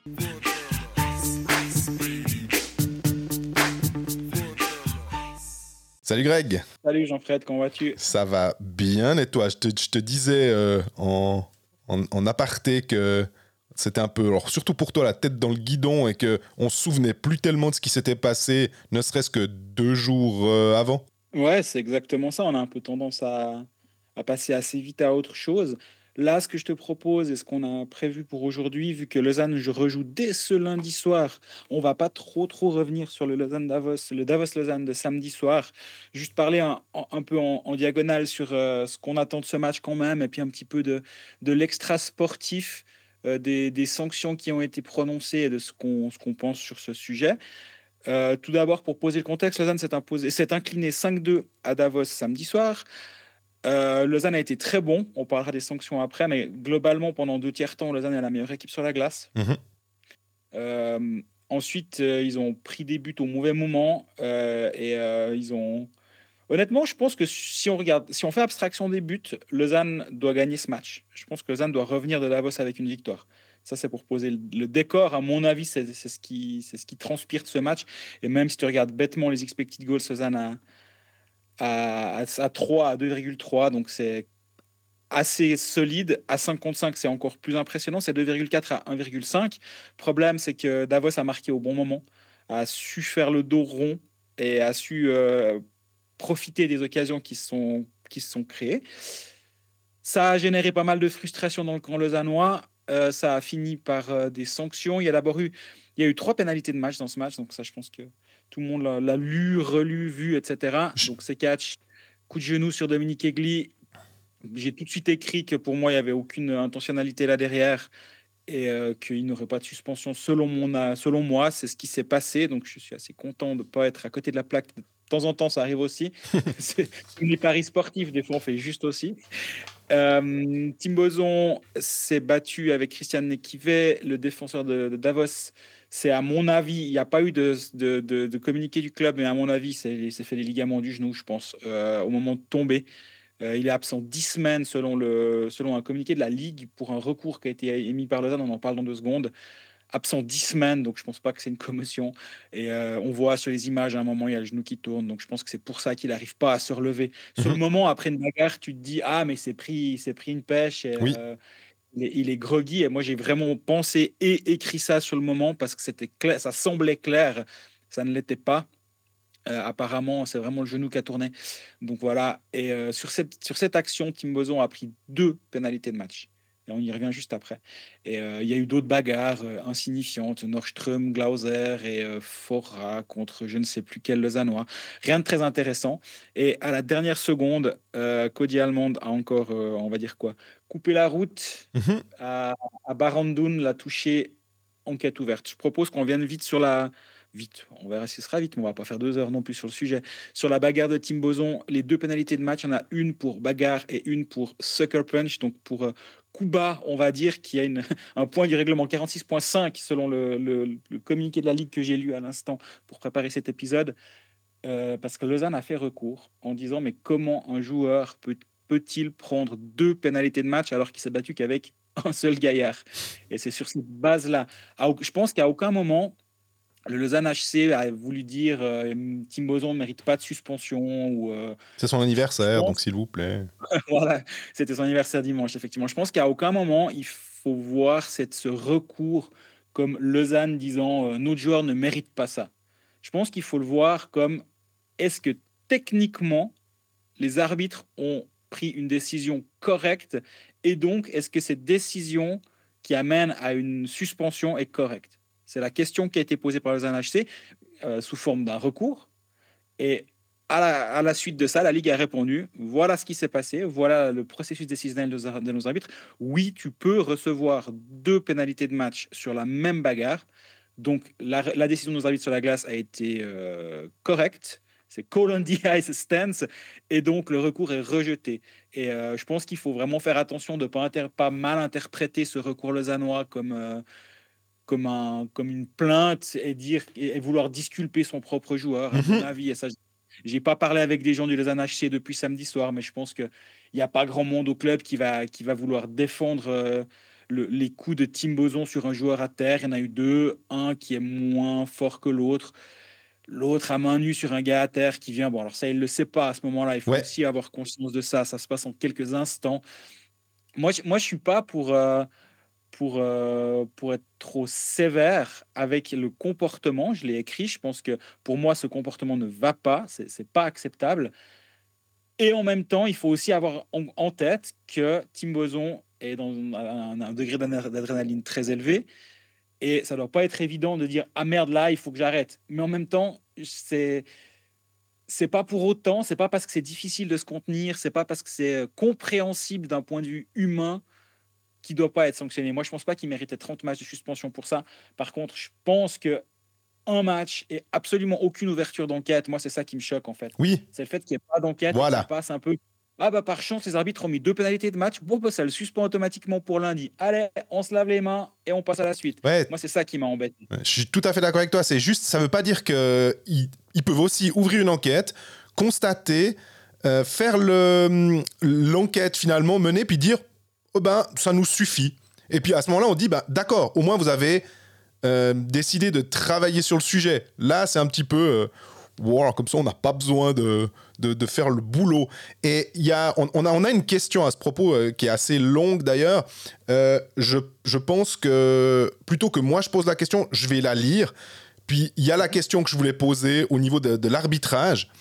Salut Greg. Salut Jean-Fred, comment vas-tu? Ça va bien et toi? Je te disais en aparté que c'était un peu, alors surtout pour toi, la tête dans le guidon et qu'on se souvenait plus tellement de ce qui s'était passé, ne serait-ce que 2 jours avant. Ouais, c'est exactement ça. On a un peu tendance à passer assez vite à autre chose. Là, ce que je te propose et ce qu'on a prévu pour aujourd'hui, vu que Lausanne je rejoue dès ce lundi soir, on va pas trop revenir sur le Lausanne-Davos, le Davos-Lausanne de samedi soir. Juste parler un peu en diagonale sur ce qu'on attend de ce match quand même, et puis un petit peu de l'extra sportif, des sanctions qui ont été prononcées et de ce qu'on pense sur ce sujet. Tout d'abord, pour poser le contexte, Lausanne s'est incliné 5-2 à Davos samedi soir. Lausanne a été très bon, on parlera des sanctions après, mais globalement, pendant 2 tiers-temps, Lausanne est la meilleure équipe sur la glace. Mhm. Ensuite, ils ont pris des buts au mauvais moment et ils ont. Honnêtement, je pense que si on regarde, si on fait abstraction des buts, Lausanne doit gagner ce match. Je pense que Lausanne doit revenir de Davos avec une victoire. Ça, c'est pour poser le décor. À mon avis, c'est ce qui transpire de ce match. Et même si tu regardes bêtement les expected goals, Lausanne à 3, à 2,3. Donc, c'est assez solide. À 5 contre 5, c'est encore plus impressionnant. C'est 2,4 à 1,5. Problème, c'est que Davos a marqué au bon moment, a su faire le dos rond et a su profiter des occasions qui se sont créées. Ça a généré pas mal de frustration dans le camp lausannois. Ça a fini par des sanctions. Il y a eu 3 pénalités de match dans ce match. Donc ça, je pense que tout le monde l'a lu, relu, vu, etc. Donc c'est catch, coup de genou sur Dominique Egli. J'ai tout de suite écrit que pour moi, il n'y avait aucune intentionnalité là derrière et qu'il n'aurait pas de suspension selon moi. C'est ce qui s'est passé. Donc je suis assez content de ne pas être à côté de la plaque. De temps en temps, ça arrive aussi. C'est les paris sportifs, des fois, on fait juste aussi. Tim Boson s'est battu avec Christian Nekive, le défenseur de Davos. C'est à mon avis, il n'y a pas eu de communiqué du club, mais à mon avis, il s'est fait les ligaments du genou, je pense, au moment de tomber. Il est absent 10 semaines selon un communiqué de la Ligue pour un recours qui a été émis par Lausanne. On en parle dans 2 secondes. Absent 10 semaines, donc je pense pas que c'est une commotion. Et on voit sur les images à un moment, il y a le genou qui tourne. Donc je pense que c'est pour ça qu'il n'arrive pas à se relever. Sur le moment, après une bagarre, tu te dis, ah, mais c'est pris une pêche. Et, Oui. il est groggy. Et moi, j'ai vraiment pensé et écrit ça sur le moment parce que c'était clair, ça semblait clair. Ça ne l'était pas. Apparemment, c'est vraiment le genou qui a tourné. Donc voilà. Et sur cette action, Tim Boson a pris 2 pénalités de match. Et on y revient juste après. Et il y a eu d'autres bagarres insignifiantes. Nordström, Glauser et Fora contre je ne sais plus quel Lausannois. Rien de très intéressant. Et à la dernière seconde, Cody Almond a encore, on va dire quoi, coupé la route Mhm. à Barandoun, l'a touché, enquête ouverte. Je propose qu'on vienne vite sur la. Vite, on verra si ce sera vite, mais on va pas faire 2 heures non plus sur le sujet. Sur la bagarre de Tim Boson, les 2 pénalités de match, il y en a une pour bagarre et une pour sucker punch, donc pour coup bas, on va dire, qui a un point du règlement 46.5 selon le communiqué de la Ligue que j'ai lu à l'instant pour préparer cet épisode. Parce que Lausanne a fait recours en disant mais comment un joueur peut-il prendre 2 pénalités de match alors qu'il s'est battu qu'avec un seul gaillard. Et c'est sur cette base-là. Je pense qu'à aucun moment, le Lausanne HC a voulu dire Tim Boson ne mérite pas de suspension. C'est son Je anniversaire, donc pense, s'il vous plaît. voilà, c'était son anniversaire dimanche, effectivement. Je pense qu'à aucun moment, il faut voir ce recours comme Lausanne disant notre joueur ne mérite pas ça. Je pense qu'il faut le voir comme est-ce que techniquement, les arbitres ont pris une décision correcte et donc est-ce que cette décision qui amène à une suspension est correcte? C'est la question qui a été posée par le ZNHC sous forme d'un recours. Et à la suite de ça, la Ligue a répondu, voilà ce qui s'est passé, voilà le processus décisionnel de nos arbitres. Oui, tu peux recevoir 2 pénalités de match sur la même bagarre. Donc la décision de nos arbitres sur la glace a été correcte. C'est call on the ice stance. Et donc le recours est rejeté. Et je pense qu'il faut vraiment faire attention de ne pas mal interpréter ce recours lausannois comme une plainte et vouloir disculper son propre joueur, à mon Mhm. avis. Et ça, j'ai pas parlé avec des gens du Lausanne HC depuis samedi soir, mais je pense qu'il n'y a pas grand monde au club qui va vouloir défendre les coups de Tim Boson sur un joueur à terre. Il y en a eu deux, un qui est moins fort que l'autre. L'autre à main nue sur un gars à terre qui vient. Bon, alors ça, il ne le sait pas à ce moment-là. Il faut Ouais, aussi avoir conscience de ça. Ça se passe en quelques instants. Moi, je suis pas pour être trop sévère avec le comportement. Je l'ai écrit. Je pense que pour moi, ce comportement ne va pas. C'est pas acceptable. Et en même temps, il faut aussi avoir en tête que Tim Boson est dans un degré d'adrénaline très élevé. Et ça ne doit pas être évident de dire ah merde, là, il faut que j'arrête. Mais en même temps, c'est pas pour autant, c'est pas parce que c'est difficile de se contenir, c'est pas parce que c'est compréhensible d'un point de vue humain qui doit pas être sanctionné. Moi, je pense pas qu'il méritait 30 matchs de suspension pour ça. Par contre, je pense que un match et absolument aucune ouverture d'enquête, moi, c'est ça qui me choque en fait. oui, C'est le fait qu'il n'y ait pas d'enquête et que ça voilà. passe un peu. Ah bah par chance, les arbitres ont mis 2 pénalités de match. Bon, bah, ça le suspend automatiquement pour lundi. Allez, on se lave les mains et on passe à la suite. Ouais, Moi, c'est ça qui m'a embêté. je suis tout à fait d'accord avec toi. C'est juste, ça veut pas dire que ils peuvent aussi ouvrir une enquête, constater, faire l'enquête finalement, mener, puis dire, oh ben, ça nous suffit. Et puis à ce moment-là, on dit, bah, d'accord, au moins vous avez décidé de travailler sur le sujet. Là, c'est un petit peu, voilà, comme ça, on n'a pas besoin de faire le boulot. Et on a une question à ce propos qui est assez longue d'ailleurs. Je pense que plutôt que moi je pose la question, je vais la lire. Puis il y a la question que je voulais poser au niveau de l'arbitrage.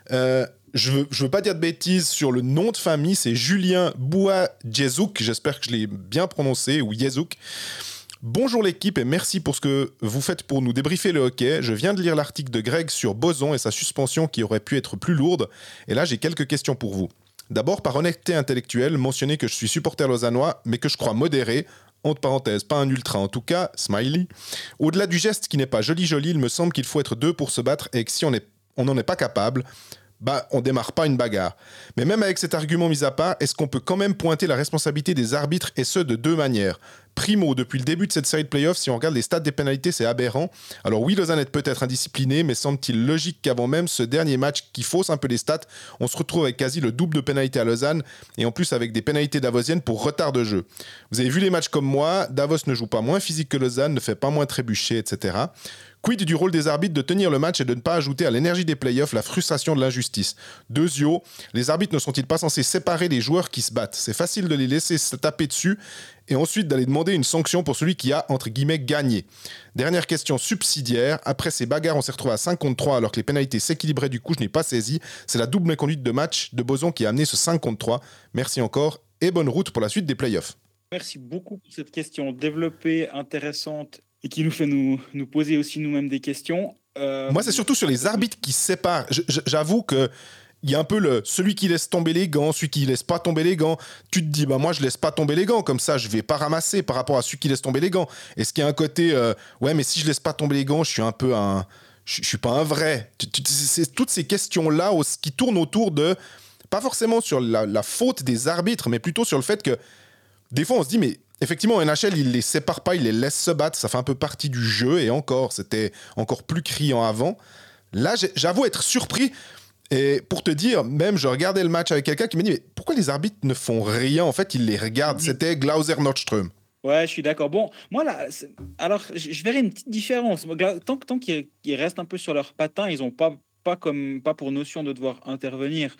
Je veux pas dire de bêtises sur le nom de famille, c'est Julien Bouadjezouk, j'espère que je l'ai bien prononcé, ou Yezouk. Bonjour l'équipe et merci pour ce que vous faites pour nous débriefer le hockey. Je viens de lire l'article de Greg sur Boson et sa suspension qui aurait pu être plus lourde. Et là, j'ai quelques questions pour vous. D'abord, par honnêteté intellectuelle, mentionnez que je suis supporter lausannois, mais que je crois modéré. Entre parenthèses, pas un ultra en tout cas, smiley. Au-delà du geste qui n'est pas joli, il me semble qu'il faut être deux pour se battre et que si on n'en est pas capable, bah, on démarre pas une bagarre. Mais même avec cet argument mis à part, est-ce qu'on peut quand même pointer la responsabilité des arbitres et ce de deux manières ? Primo, depuis le début de cette série de playoffs, si on regarde les stats des pénalités, c'est aberrant. Alors oui, Lausanne est peut-être indiscipliné, mais semble-t-il logique qu'avant même ce dernier match qui fausse un peu les stats, on se retrouve avec quasi le double de pénalités à Lausanne, et en plus avec des pénalités davosiennes pour retard de jeu. Vous avez vu les matchs comme moi, Davos ne joue pas moins physique que Lausanne, ne fait pas moins trébucher, etc. Quid du rôle des arbitres de tenir le match et de ne pas ajouter à l'énergie des playoffs la frustration de l'injustice ? Deuxio, les arbitres ne sont-ils pas censés séparer les joueurs qui se battent ? C'est facile de les laisser se taper dessus et ensuite d'aller demander une sanction pour celui qui a, entre guillemets, gagné. Dernière question subsidiaire. Après ces bagarres, on s'est retrouvé à 5 contre 3 alors que les pénalités s'équilibraient du coup, je n'ai pas saisi. C'est la double méconduite de match de Boson qui a amené ce 5 contre 3. Merci encore et bonne route pour la suite des playoffs. Merci beaucoup pour cette question développée, intéressante et qui nous fait nous poser aussi nous-mêmes des questions. Moi, c'est surtout sur les arbitres qui se séparent. J'avoue que il y a un peu celui qui laisse tomber les gants, celui qui laisse pas tomber les gants. Tu te dis, bah moi je laisse pas tomber les gants, comme ça je vais pas ramasser par rapport à celui qui laisse tomber les gants. Est-ce qu'il y a un côté, ouais, mais si je laisse pas tomber les gants, je suis un peu un, je suis pas un vrai. C'est toutes ces questions-là qui tournent autour de, pas forcément sur la faute des arbitres, mais plutôt sur le fait que des fois on se dit, mais effectivement, NHL, il les sépare pas, il les laisse se battre, ça fait un peu partie du jeu, et encore, c'était encore plus criant avant. Là, j'avoue être surpris. Et pour te dire, même je regardais le match avec quelqu'un qui m'a dit mais pourquoi les arbitres ne font rien ? En fait, ils les regardent. C'était Glauser Nordström. Ouais, je suis d'accord. Bon, moi là, alors je verrais une petite différence. Tant qu'ils restent un peu sur leurs patins, ils n'ont pas pour notion de devoir intervenir.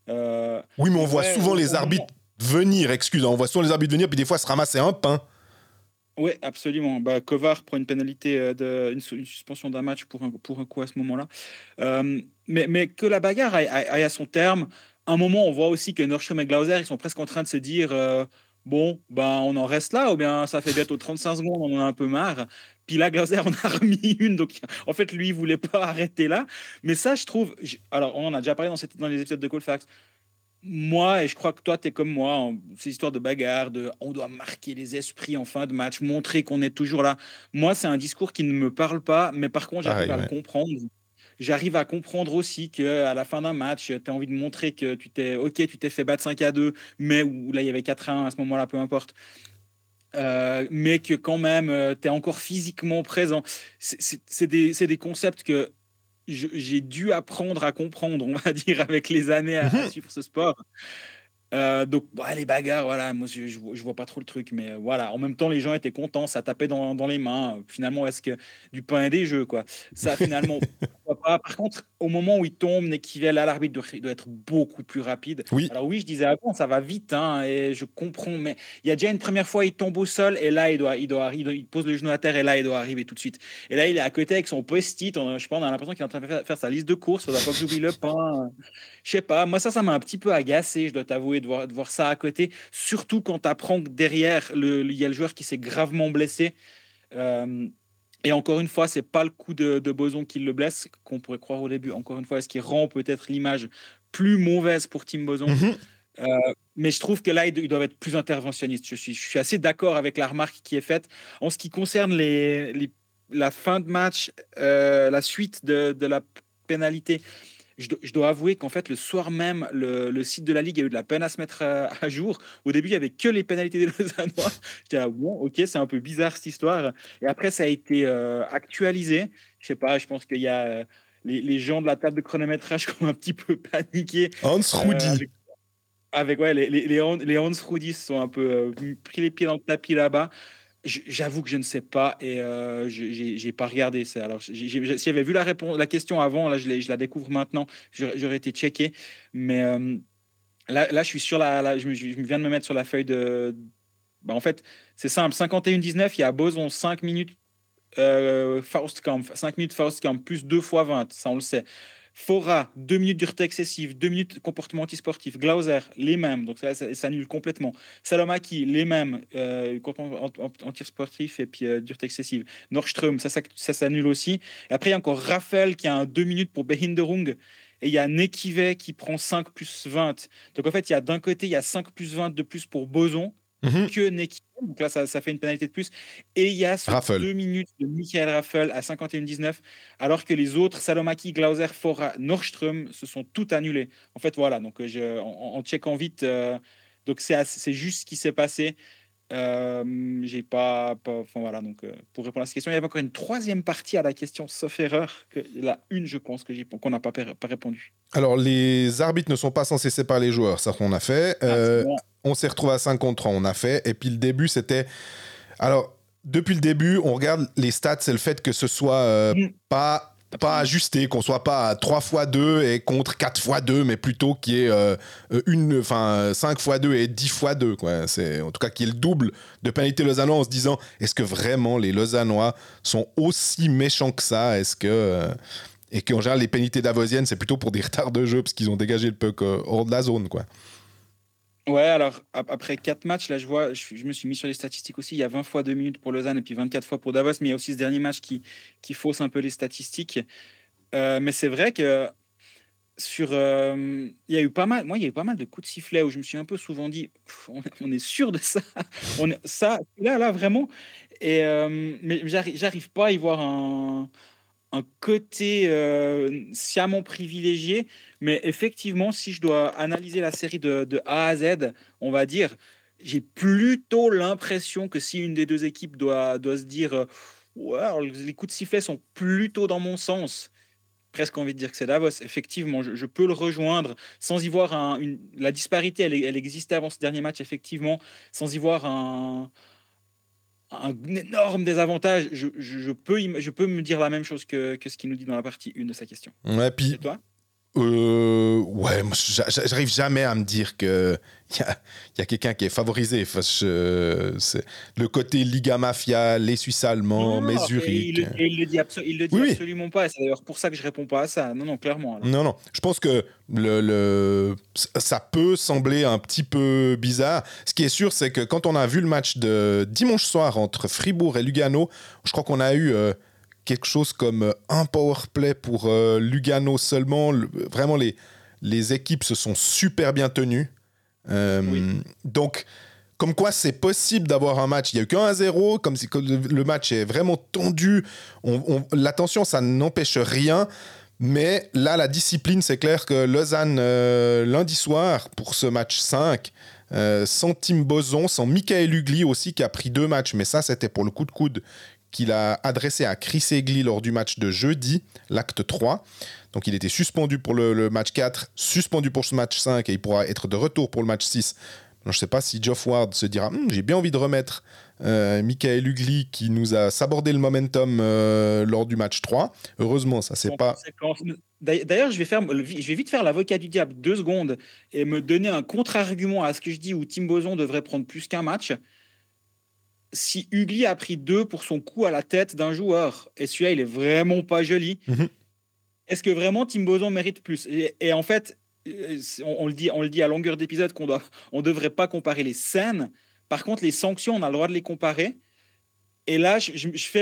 Oui, mais on voit Ouais, souvent les arbitres venir, excuse, on voit souvent les arbitres venir, puis des fois se ramasser un pain. Oui, absolument. Bah, Kovar prend une pénalité, une suspension d'un match pour un coup à ce moment-là. Mais que la bagarre aille à son terme. À un moment, on voit aussi que Nordstrom et Glauser, ils sont presque en train de se dire bon, ben, on en reste là, ou bien ça fait bientôt 35 secondes, on en a un peu marre. Puis là, Glauser en a remis une. Donc, en fait, lui, il voulait pas arrêter là. Mais ça, je trouve. Alors, on en a déjà parlé dans les épisodes de Colfax. Moi, et je crois que toi, tu es comme moi, ces histoires de bagarre, on doit marquer les esprits en fin de match, montrer qu'on est toujours là. Moi, c'est un discours qui ne me parle pas, mais par contre, j'arrive Pareil, à le ouais. comprendre. J'arrive à comprendre aussi qu'à la fin d'un match, tu as envie de montrer que tu t'es fait battre 5-2, mais où là, il y avait 4-1 à ce moment-là, peu importe. Mais que quand même, tu es encore physiquement présent. C'est des concepts que j'ai dû apprendre à comprendre, on va dire, avec les années à suivre ce sport. Donc, les bagarres, voilà, moi je vois pas trop le truc, mais voilà. En même temps, les gens étaient contents, ça tapait dans les mains. Finalement, est-ce que du pain et des jeux, quoi. Ça, finalement, pourquoi pas. Par contre, au moment où il tombe, Nekivel à l'arbitre doit être beaucoup plus rapide. Oui. Alors oui, je disais avant, ça va vite, hein, et je comprends, mais il y a déjà une première fois, il tombe au sol, et là, il pose le genou à terre, et là, il doit arriver tout de suite. Et là, il est à côté avec son post-it. Je sais pas, on a l'impression qu'il est en train de faire sa liste de courses. Il ne faudra pas que j'oublie le pain. Je sais pas, moi ça m'a un petit peu agacé, je dois t'avouer, de voir ça à côté, surtout quand tu apprends que derrière, il y a le joueur qui s'est gravement blessé. Euh, et encore une fois, c'est pas le coup de Boson qui le blesse, qu'on pourrait croire au début. Encore une fois, ce qui rend peut-être l'image plus mauvaise pour Tim Boson. Mm-hmm. Euh, mais je trouve que là, ils doivent être plus interventionnistes. Je suis assez d'accord avec la remarque qui est faite. En ce qui concerne la fin de match, la suite de la pénalité, je dois avouer qu'en fait, le soir même, le site de la Ligue a eu de la peine à se mettre à jour. Au début, il n'y avait que les pénalités des Lausannois. J'étais là, bon, ok, c'est un peu bizarre cette histoire. Et après, ça a été actualisé. Je sais pas, je pense qu'il y a les gens de la table de chronométrage qui ont un petit peu paniqué. Hans Rudi. Avec les Hans Rudi se sont un peu pris les pieds dans le tapis là-bas. J'avoue que je ne sais pas et j'ai pas regardé ça. Alors, si j'avais vu la question avant, là, je la découvre maintenant. J'aurais été checké. Mais là, je suis sur je viens de me mettre sur la feuille de. Bah, en fait, c'est simple. 51-19, il y a Boson 5 minutes Faustkamp, 5 minutes Faustkamp, plus 2 fois 20, ça on le sait. Fora, 2 minutes dureté excessive, 2 minutes comportement antisportif. Glauser, les mêmes, donc ça annule complètement. Salomaki, les mêmes, comportement antisportif et puis dureté excessive. Nordström, ça s'annule aussi. Et après, il y a encore Raphaël qui a un 2 minutes pour Behinderung. Et il y a Nekive qui prend 5 plus 20. Donc en fait, il y a d'un côté, il y a 5 plus 20 de plus pour Boson Mm-hmm. que Nekive. Donc là, ça fait une pénalité de plus. Et il y a ce Raffel. 2 minutes de Michael Raffel à 51-19, alors que les autres, Salomaki, Glauser, Fora, Nordström, se sont tout annulés. En fait, voilà, donc en checkant vite, donc c'est juste ce qui s'est passé. J'ai enfin voilà, donc pour répondre à cette question, il y avait encore une troisième partie à la question, sauf erreur, la une, je pense, qu'on n'a pas répondu. Alors, les arbitres ne sont pas censés séparer les joueurs, ça on a fait. Bon. On s'est retrouvé à 5 contre 3, on a fait. Et puis le début, c'était... Alors, depuis le début, on regarde les stats, c'est le fait que ce soit pas ajusté, qu'on soit pas à 3 x 2 et contre 4 x 2, mais plutôt qu'il y ait 5 x 2 et 10 x 2. Quoi. En tout cas, qu'il y ait le double de pénalité lausannois en se disant, est-ce que vraiment les Lausannois sont aussi méchants que ça? Est-ce que... et qu'en général, les pénalités davosiennes, c'est plutôt pour des retards de jeu, parce qu'ils ont dégagé le puck hors de la zone, quoi. Ouais, alors après 4 matchs, là je me suis mis sur les statistiques aussi. Il y a 20 fois 2 minutes pour Lausanne et puis 24 fois pour Davos, mais il y a aussi ce dernier match qui fausse un peu les statistiques. Mais c'est vrai que il y a eu pas mal, moi il y a eu pas mal de coups de sifflet où je me suis un peu souvent dit, on est sûr de ça, ça là vraiment. Et mais j'arrive pas à y voir un côté sciemment privilégié, mais effectivement, si je dois analyser la série de A à Z, on va dire, j'ai plutôt l'impression que si une des deux équipes doit se dire ouais, alors les coups de sifflet sont plutôt dans mon sens, presque envie de dire que c'est Davos, effectivement, je peux le rejoindre sans y voir la disparité, elle existait avant ce dernier match, effectivement, sans y voir un énorme désavantage. Je peux me dire la même chose que ce qu'il nous dit dans la partie 1 de sa question. Ouais, puis... Et toi? Ouais, moi, j'arrive jamais à me dire qu'il y a quelqu'un qui est favorisé. Enfin, c'est le côté Liga Mafia, les Suisses allemands, mais Zurich. Il le dit, absolument pas. Et c'est d'ailleurs pour ça que je réponds pas à ça. Non, clairement. Alors. Non. Je pense que ça peut sembler un petit peu bizarre. Ce qui est sûr, c'est que quand on a vu le match de dimanche soir entre Fribourg et Lugano, je crois qu'on a eu... quelque chose comme un powerplay pour Lugano seulement. Vraiment, les équipes se sont super bien tenues. Oui. Donc, comme quoi, c'est possible d'avoir un match. Il n'y a eu qu'un 1-0, comme si le match est vraiment tendu. La tension, ça n'empêche rien. Mais là, la discipline, c'est clair que Lausanne, lundi soir, pour ce match 5, sans Tim Boson, sans Michael Ugly aussi, qui a pris 2 matchs. Mais ça, c'était pour le coup de coude qu'il a adressé à Chris Egli lors du match de jeudi, l'acte 3. Donc il était suspendu pour le match 4, suspendu pour ce match 5 et il pourra être de retour pour le match 6. Donc, je ne sais pas si Geoff Ward se dira j'ai bien envie de remettre Michael Ugly qui nous a sabordé le momentum lors du match 3. Heureusement, ça c'est pas... D'ailleurs, je vais vite faire l'avocat du diable 2 secondes et me donner un contre-argument à ce que je dis où Tim Boson devrait prendre plus qu'un match. Si Ugly a pris 2 pour son coup à la tête d'un joueur, et celui-là, il est vraiment pas joli, est-ce que vraiment Tim Boson mérite plus ? Et en fait, on le dit à longueur d'épisode on devrait pas comparer les scènes. Par contre, les sanctions, on a le droit de les comparer. Et là, je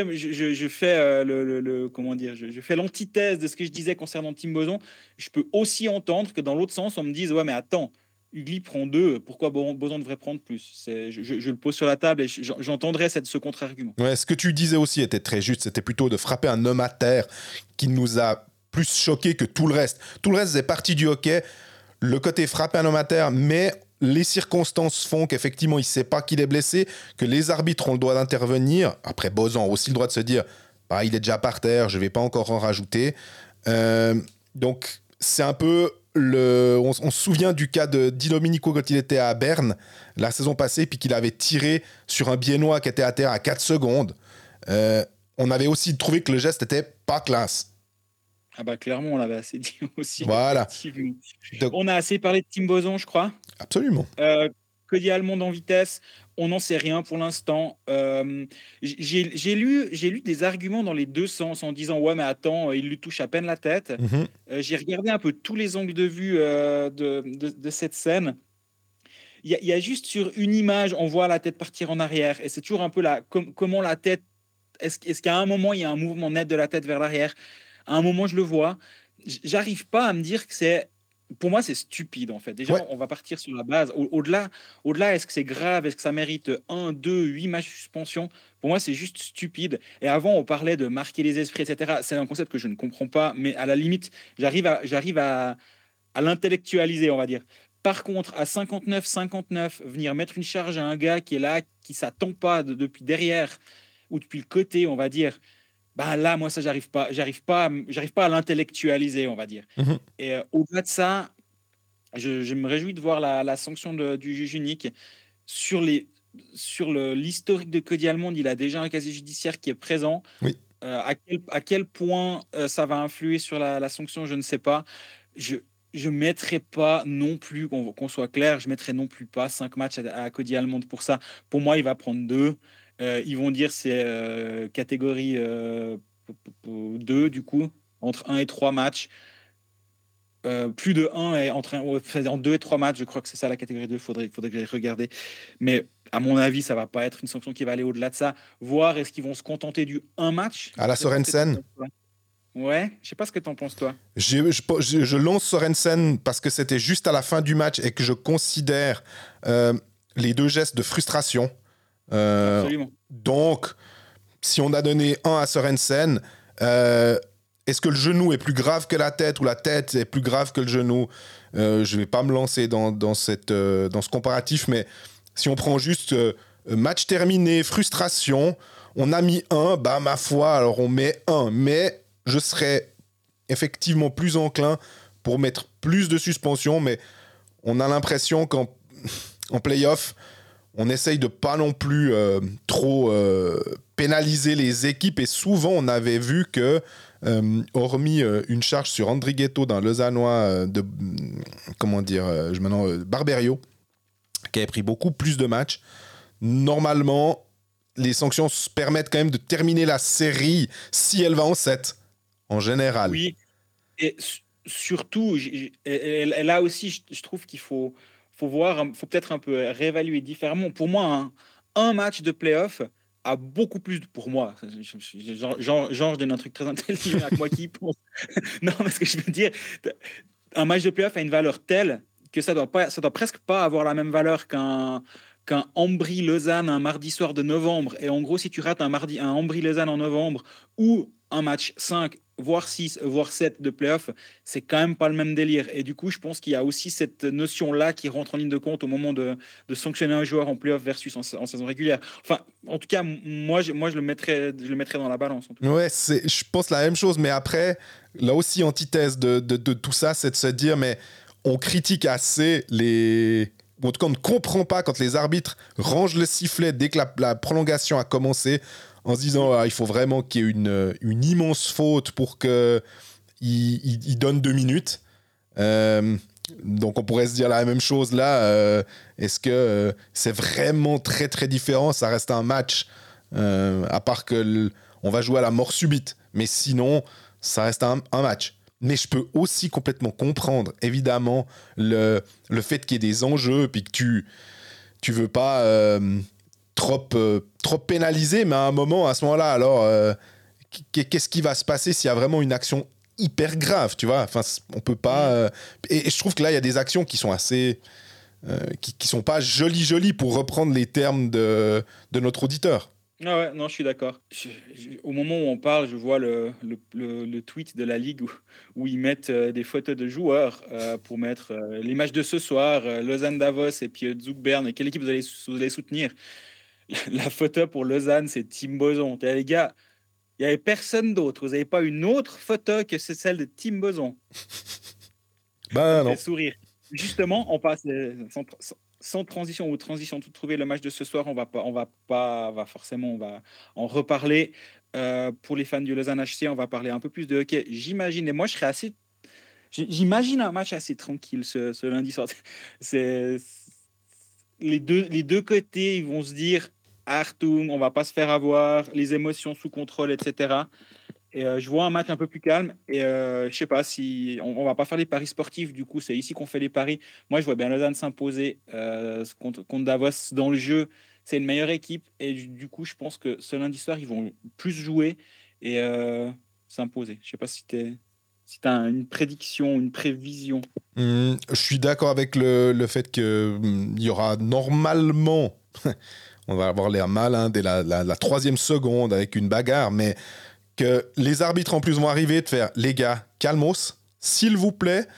fais comment dire, je fais l'antithèse de ce que je disais concernant Tim Boson. Je peux aussi entendre que dans l'autre sens, on me dise ouais, mais attends, Ugly prend 2, pourquoi Boson devrait prendre plus ? Je le pose sur la table et j'entendrai ce contre-argument. Ouais, ce que tu disais aussi était très juste. C'était plutôt de frapper un homme à terre qui nous a plus choqué que tout le reste. Tout le reste, c'est parti du hockey. Le côté frapper un homme à terre, mais les circonstances font qu'effectivement, il ne sait pas qu'il est blessé, que les arbitres ont le droit d'intervenir. Après, Boson a aussi le droit de se dire il est déjà par terre, je ne vais pas encore en rajouter. Donc, c'est un peu... On se souvient du cas de Di Domenico quand il était à Berne la saison passée, puis qu'il avait tiré sur un biennois qui était à terre à 4 secondes. On avait aussi trouvé que le geste n'était pas classe. Ah bah clairement, on l'avait assez dit aussi. Voilà. Donc, on a assez parlé de Tim Boson, je crois. Absolument. Cody Almond en vitesse, on n'en sait rien pour l'instant. J'ai lu des arguments dans les deux sens en disant ouais mais attends, il lui touche à peine la tête. J'ai regardé un peu tous les angles de vue de cette scène. Il y a juste sur une image, on voit la tête partir en arrière et c'est toujours un peu comment la tête. Est-ce qu'à un moment il y a un mouvement net de la tête vers l'arrière ? À un moment, je le vois. J'arrive pas à me dire que c'est... Pour moi, c'est stupide, en fait. Déjà, on va partir sur la base. Au-delà, est-ce que c'est grave ? Est-ce que ça mérite 1, 2, 8 matchs de suspension ? Pour moi, c'est juste stupide. Et avant, on parlait de marquer les esprits, etc. C'est un concept que je ne comprends pas, mais à la limite, j'arrive à l'intellectualiser, on va dire. Par contre, à 59-59, venir mettre une charge à un gars qui est là, qui ne s'attend pas depuis derrière ou depuis le côté, on va dire... là, moi, ça, j'arrive pas à l'intellectualiser, on va dire. Et au-delà de ça, je me réjouis de voir la sanction du juge unique. Sur l'historique de Cody Almond, il a déjà un casier judiciaire qui est présent. Oui. À quel point ça va influer sur la sanction, je ne sais pas. Je mettrai pas non plus, qu'on soit clair, je mettrai non plus pas 5 matchs à Cody Almond pour ça. Pour moi, il va prendre 2. Ils vont dire c'est catégorie 2 du coup, entre 1 et 3 matchs. Plus de 1 et en 2 et 3 matchs, je crois que c'est ça la catégorie 2, il faudrait que j'aille regarder. Mais à mon avis, ça va pas être une sanction qui va aller au-delà de ça. Voir est-ce qu'ils vont se contenter du 1 match à la Sorensen. Ouais, je sais pas ce que tu en penses toi. Je lance Sorensen parce que c'était juste à la fin du match et que je considère les 2 gestes de frustration. Absolument. Donc, si on a donné 1 à Sorensen, est-ce que le genou est plus grave que la tête ou la tête est plus grave que le genou ? Je vais pas me lancer dans ce comparatif, mais si on prend juste match terminé, frustration, on a mis 1, ma foi, alors on met 1. Mais je serais effectivement plus enclin pour mettre plus de suspension, mais on a l'impression qu'en play-off, on essaye de pas non plus trop pénaliser les équipes. Et souvent, on avait vu que, hormis une charge sur Andrighetto d'un Lausannois Barberio, qui avait pris beaucoup plus de matchs, normalement, les sanctions permettent quand même de terminer la série si elle va en 7, en général. Oui, et surtout, là aussi, je trouve qu'il faut peut-être un peu réévaluer différemment. Pour moi, un match de play-off a beaucoup plus, pour moi, je donne un truc très intelligent à moi qui y pense. Non, mais ce que je veux dire, un match de play-off a une valeur telle que ça doit presque pas avoir la même valeur qu'un Ambry-Lausanne un mardi soir de novembre. Et en gros, si tu rates un Ambry-Lausanne en novembre ou un match 5 voire 6, voire 7 de playoff, c'est quand même pas le même délire. Et du coup, je pense qu'il y a aussi cette notion-là qui rentre en ligne de compte au moment de sanctionner un joueur en playoff versus en saison régulière. Enfin, en tout cas, moi, je le mettrais dans la balance. En tout cas. Ouais, je pense la même chose, mais après, là aussi, antithèse de tout ça, c'est de se dire, mais on critique assez les... Ou en tout cas, on ne comprend pas quand les arbitres rangent le sifflet dès que la prolongation a commencé, en se disant, il faut vraiment qu'il y ait une immense faute pour qu'il il donne 2 minutes. Donc on pourrait se dire la même chose là. Est-ce que c'est vraiment très très différent? Ça reste un match, à part que on va jouer à la mort subite. Mais sinon, ça reste un match. Mais je peux aussi complètement comprendre, évidemment, le fait qu'il y ait des enjeux, puis que tu veux pas trop pénaliser, mais à ce moment-là, alors, qu'est-ce qui va se passer s'il y a vraiment une action hyper grave, tu vois? Enfin, on peut pas... et je trouve que là, il y a des actions qui sont assez... qui sont pas jolies pour reprendre les termes de notre auditeur. Ah ouais, non, je suis d'accord. Au moment où on parle, je vois le tweet de la Ligue où ils mettent des photos de joueurs pour mettre les matchs de ce soir, Lausanne-Davos et puis Zug Bern. Et quelle équipe vous allez soutenir? La photo pour Lausanne, c'est Tim Boson. Les gars, il n'y avait personne d'autre. Vous n'avez pas une autre photo que c'est celle de Tim Boson. Ça me Non. fait sourire. Justement, on passe sans transition ou transition tout trouver le match de ce soir. On va forcément en reparler. Pour les fans du Lausanne HC, on va parler un peu plus de hockey. J'imagine, et moi j'imagine un match assez tranquille ce lundi soir. C'est les deux côtés, ils vont se dire Artung, on va pas se faire avoir, les émotions sous contrôle, etc. Et je vois un match un peu plus calme. Et je sais pas si on va pas faire les paris sportifs. Du coup, c'est ici qu'on fait les paris. Moi, je vois bien Lausanne s'imposer contre Davos dans le jeu. C'est une meilleure équipe. Et du coup, je pense que ce lundi soir, ils vont plus jouer et s'imposer. Je sais pas si tu as une prédiction, une prévision. Je suis d'accord avec le fait qu'il y aura normalement, on va avoir l'air mal dès la troisième seconde avec une bagarre, mais que les arbitres en plus vont arriver de faire, les gars, calmos, s'il vous plaît,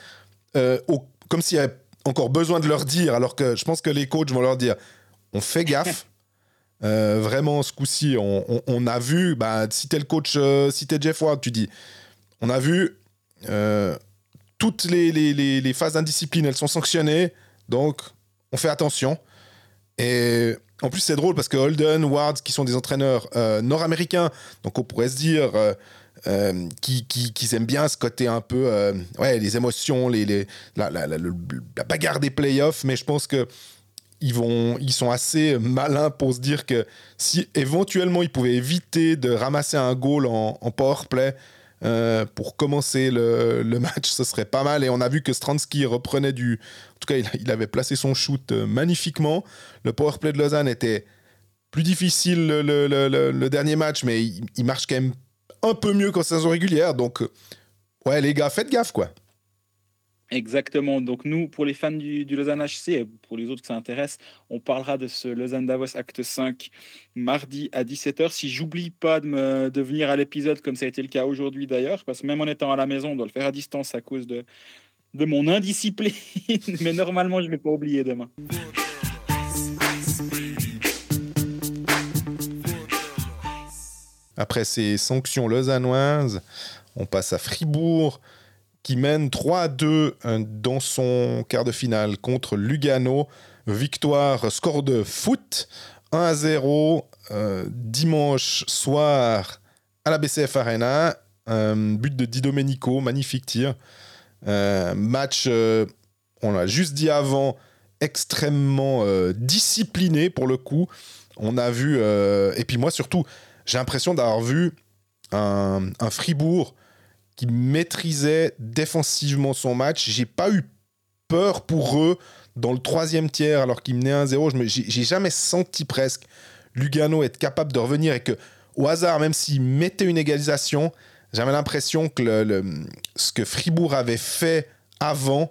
comme s'il y avait encore besoin de leur dire, alors que je pense que les coachs vont leur dire, on fait gaffe. Vraiment, ce coup-ci, on a vu, si t'es le coach, si t'es Jeff Ward, tu dis, on a vu toutes les phases d'indiscipline, elles sont sanctionnées, donc on fait attention. Et en plus, c'est drôle parce que Holden, Ward, qui sont des entraîneurs nord-américains, donc on pourrait se dire qu'ils aiment bien ce côté un peu, les émotions, la bagarre des playoffs, mais je pense que ils sont assez malins pour se dire que si éventuellement ils pouvaient éviter de ramasser un goal en powerplay pour commencer le match, ce serait pas mal. Et on a vu que Stransky reprenait en tout cas, il avait placé son shoot magnifiquement. Le powerplay de Lausanne était plus difficile le dernier match, mais il marche quand même un peu mieux qu'en saison régulière. Donc, ouais, les gars, faites gaffe, quoi. Exactement. Donc nous, pour les fans du Lausanne HC, et pour les autres que ça intéresse, on parlera de ce Lausanne Davos Acte 5 mardi à 17h. Si j'oublie pas de venir à l'épisode, comme ça a été le cas aujourd'hui d'ailleurs, parce que même en étant à la maison, on doit le faire à distance à cause de mon indiscipline. Mais normalement, je ne vais pas oublier demain. Après ces sanctions lausannoises, on passe à Fribourg, qui mène 3-2 dans son quart de finale contre Lugano. Victoire, score de foot, 1-0, dimanche soir à la BCF Arena. But de Di Domenico, magnifique tir. Match, on l'a juste dit avant, extrêmement discipliné pour le coup. On a vu, et puis moi surtout, j'ai l'impression d'avoir vu un Fribourg qui maîtrisait défensivement son match. J'ai pas eu peur pour eux dans le troisième tiers alors qu'ils menaient 1-0. J'ai jamais senti presque Lugano être capable de revenir et que, au hasard, même s'ils mettaient une égalisation, j'avais l'impression que ce que Fribourg avait fait avant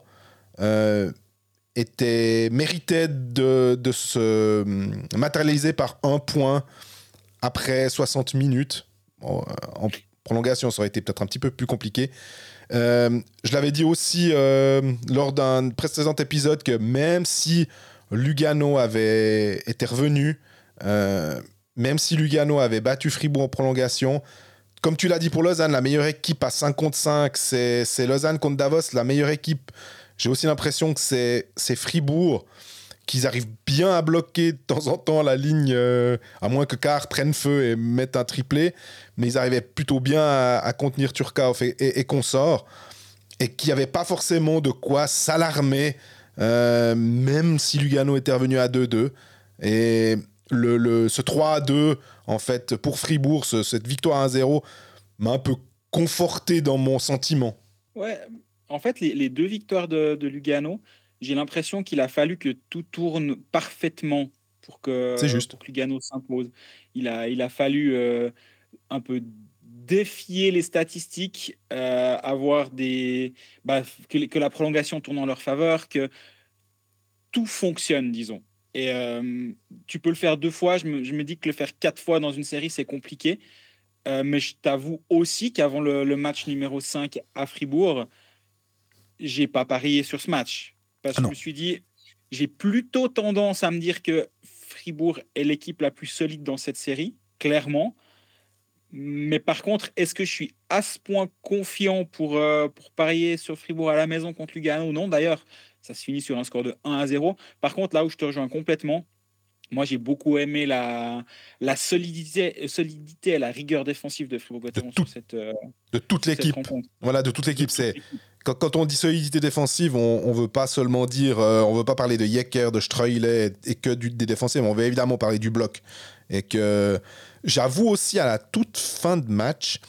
méritait de se matérialiser par un point après 60 minutes. prolongation, ça aurait été peut-être un petit peu plus compliqué. Je l'avais dit aussi lors d'un précédent épisode que même si Lugano avait été revenu, même si Lugano avait battu Fribourg en prolongation, comme tu l'as dit pour Lausanne, la meilleure équipe à 5 contre 5, c'est Lausanne contre Davos. La meilleure équipe, j'ai aussi l'impression que c'est Fribourg, qu'ils arrivent bien à bloquer de temps en temps la ligne, à moins que Carr prenne feu et mette un triplé, mais ils arrivaient plutôt bien à contenir Turkov et consorts, et qu'il n'y avait pas forcément de quoi s'alarmer, même si Lugano était revenu à 2-2. Et ce 3-2, en fait, pour Fribourg, cette victoire 1-0, m'a un peu conforté dans mon sentiment. Ouais, en fait, les deux victoires de Lugano, j'ai l'impression qu'il a fallu que tout tourne parfaitement C'est juste. pour que Lugano s'impose. Il a fallu un peu défier les statistiques, avoir que la prolongation tourne en leur faveur, que tout fonctionne, disons. Et tu peux le faire 2 fois. Je me dis que le faire 4 fois dans une série, c'est compliqué. Mais je t'avoue aussi qu'avant le match numéro 5 à Fribourg, j'ai pas parié sur ce match. Parce Ah que je non. me suis dit, j'ai plutôt tendance à me dire que Fribourg est l'équipe la plus solide dans cette série, clairement. Mais par contre, est-ce que je suis à ce point confiant pour parier sur Fribourg à la maison contre Lugano? Non, d'ailleurs, ça se finit sur un score de 1-0. Par contre, là où je te rejoins complètement, moi j'ai beaucoup aimé la solidité et la rigueur défensive de De, Fribourg-Gotteron tout, de toute sur cette l'équipe. rencontre. Voilà, de toute De l'équipe. toute l'équipe. Quand on dit solidité défensive, on veut pas seulement dire, on veut pas parler de Yecker, de Streule et que des défensifs, mais on veut évidemment parler du bloc. Et que j'avoue aussi à la toute fin de match,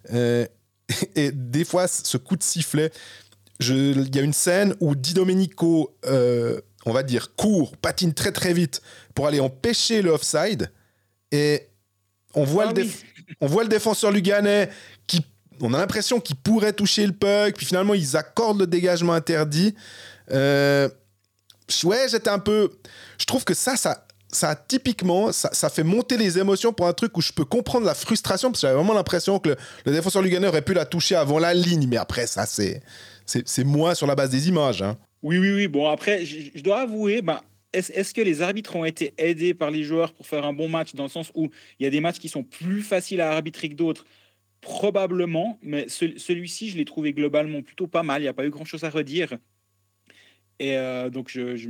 et des fois ce coup de sifflet, il y a une scène où Di Domenico, on va dire, court, patine très très vite pour aller empêcher le offside, et on voit, on voit le défenseur luganais qui, on a l'impression qu'il pourrait toucher le puck, puis finalement ils accordent le dégagement interdit. Ouais, j'étais un peu, je trouve que ça typiquement, ça fait monter les émotions pour un truc où je peux comprendre la frustration, parce que j'avais vraiment l'impression que le défenseur luganais aurait pu la toucher avant la ligne, mais après ça c'est moi sur la base des images. Hein. Oui. Bon, après, je dois avouer, est-ce que les arbitres ont été aidés par les joueurs pour faire un bon match, dans le sens où il y a des matchs qui sont plus faciles à arbitrer que d'autres? Probablement, mais celui-ci, je l'ai trouvé globalement plutôt pas mal. Il n'y a pas eu grand-chose à redire. Et donc,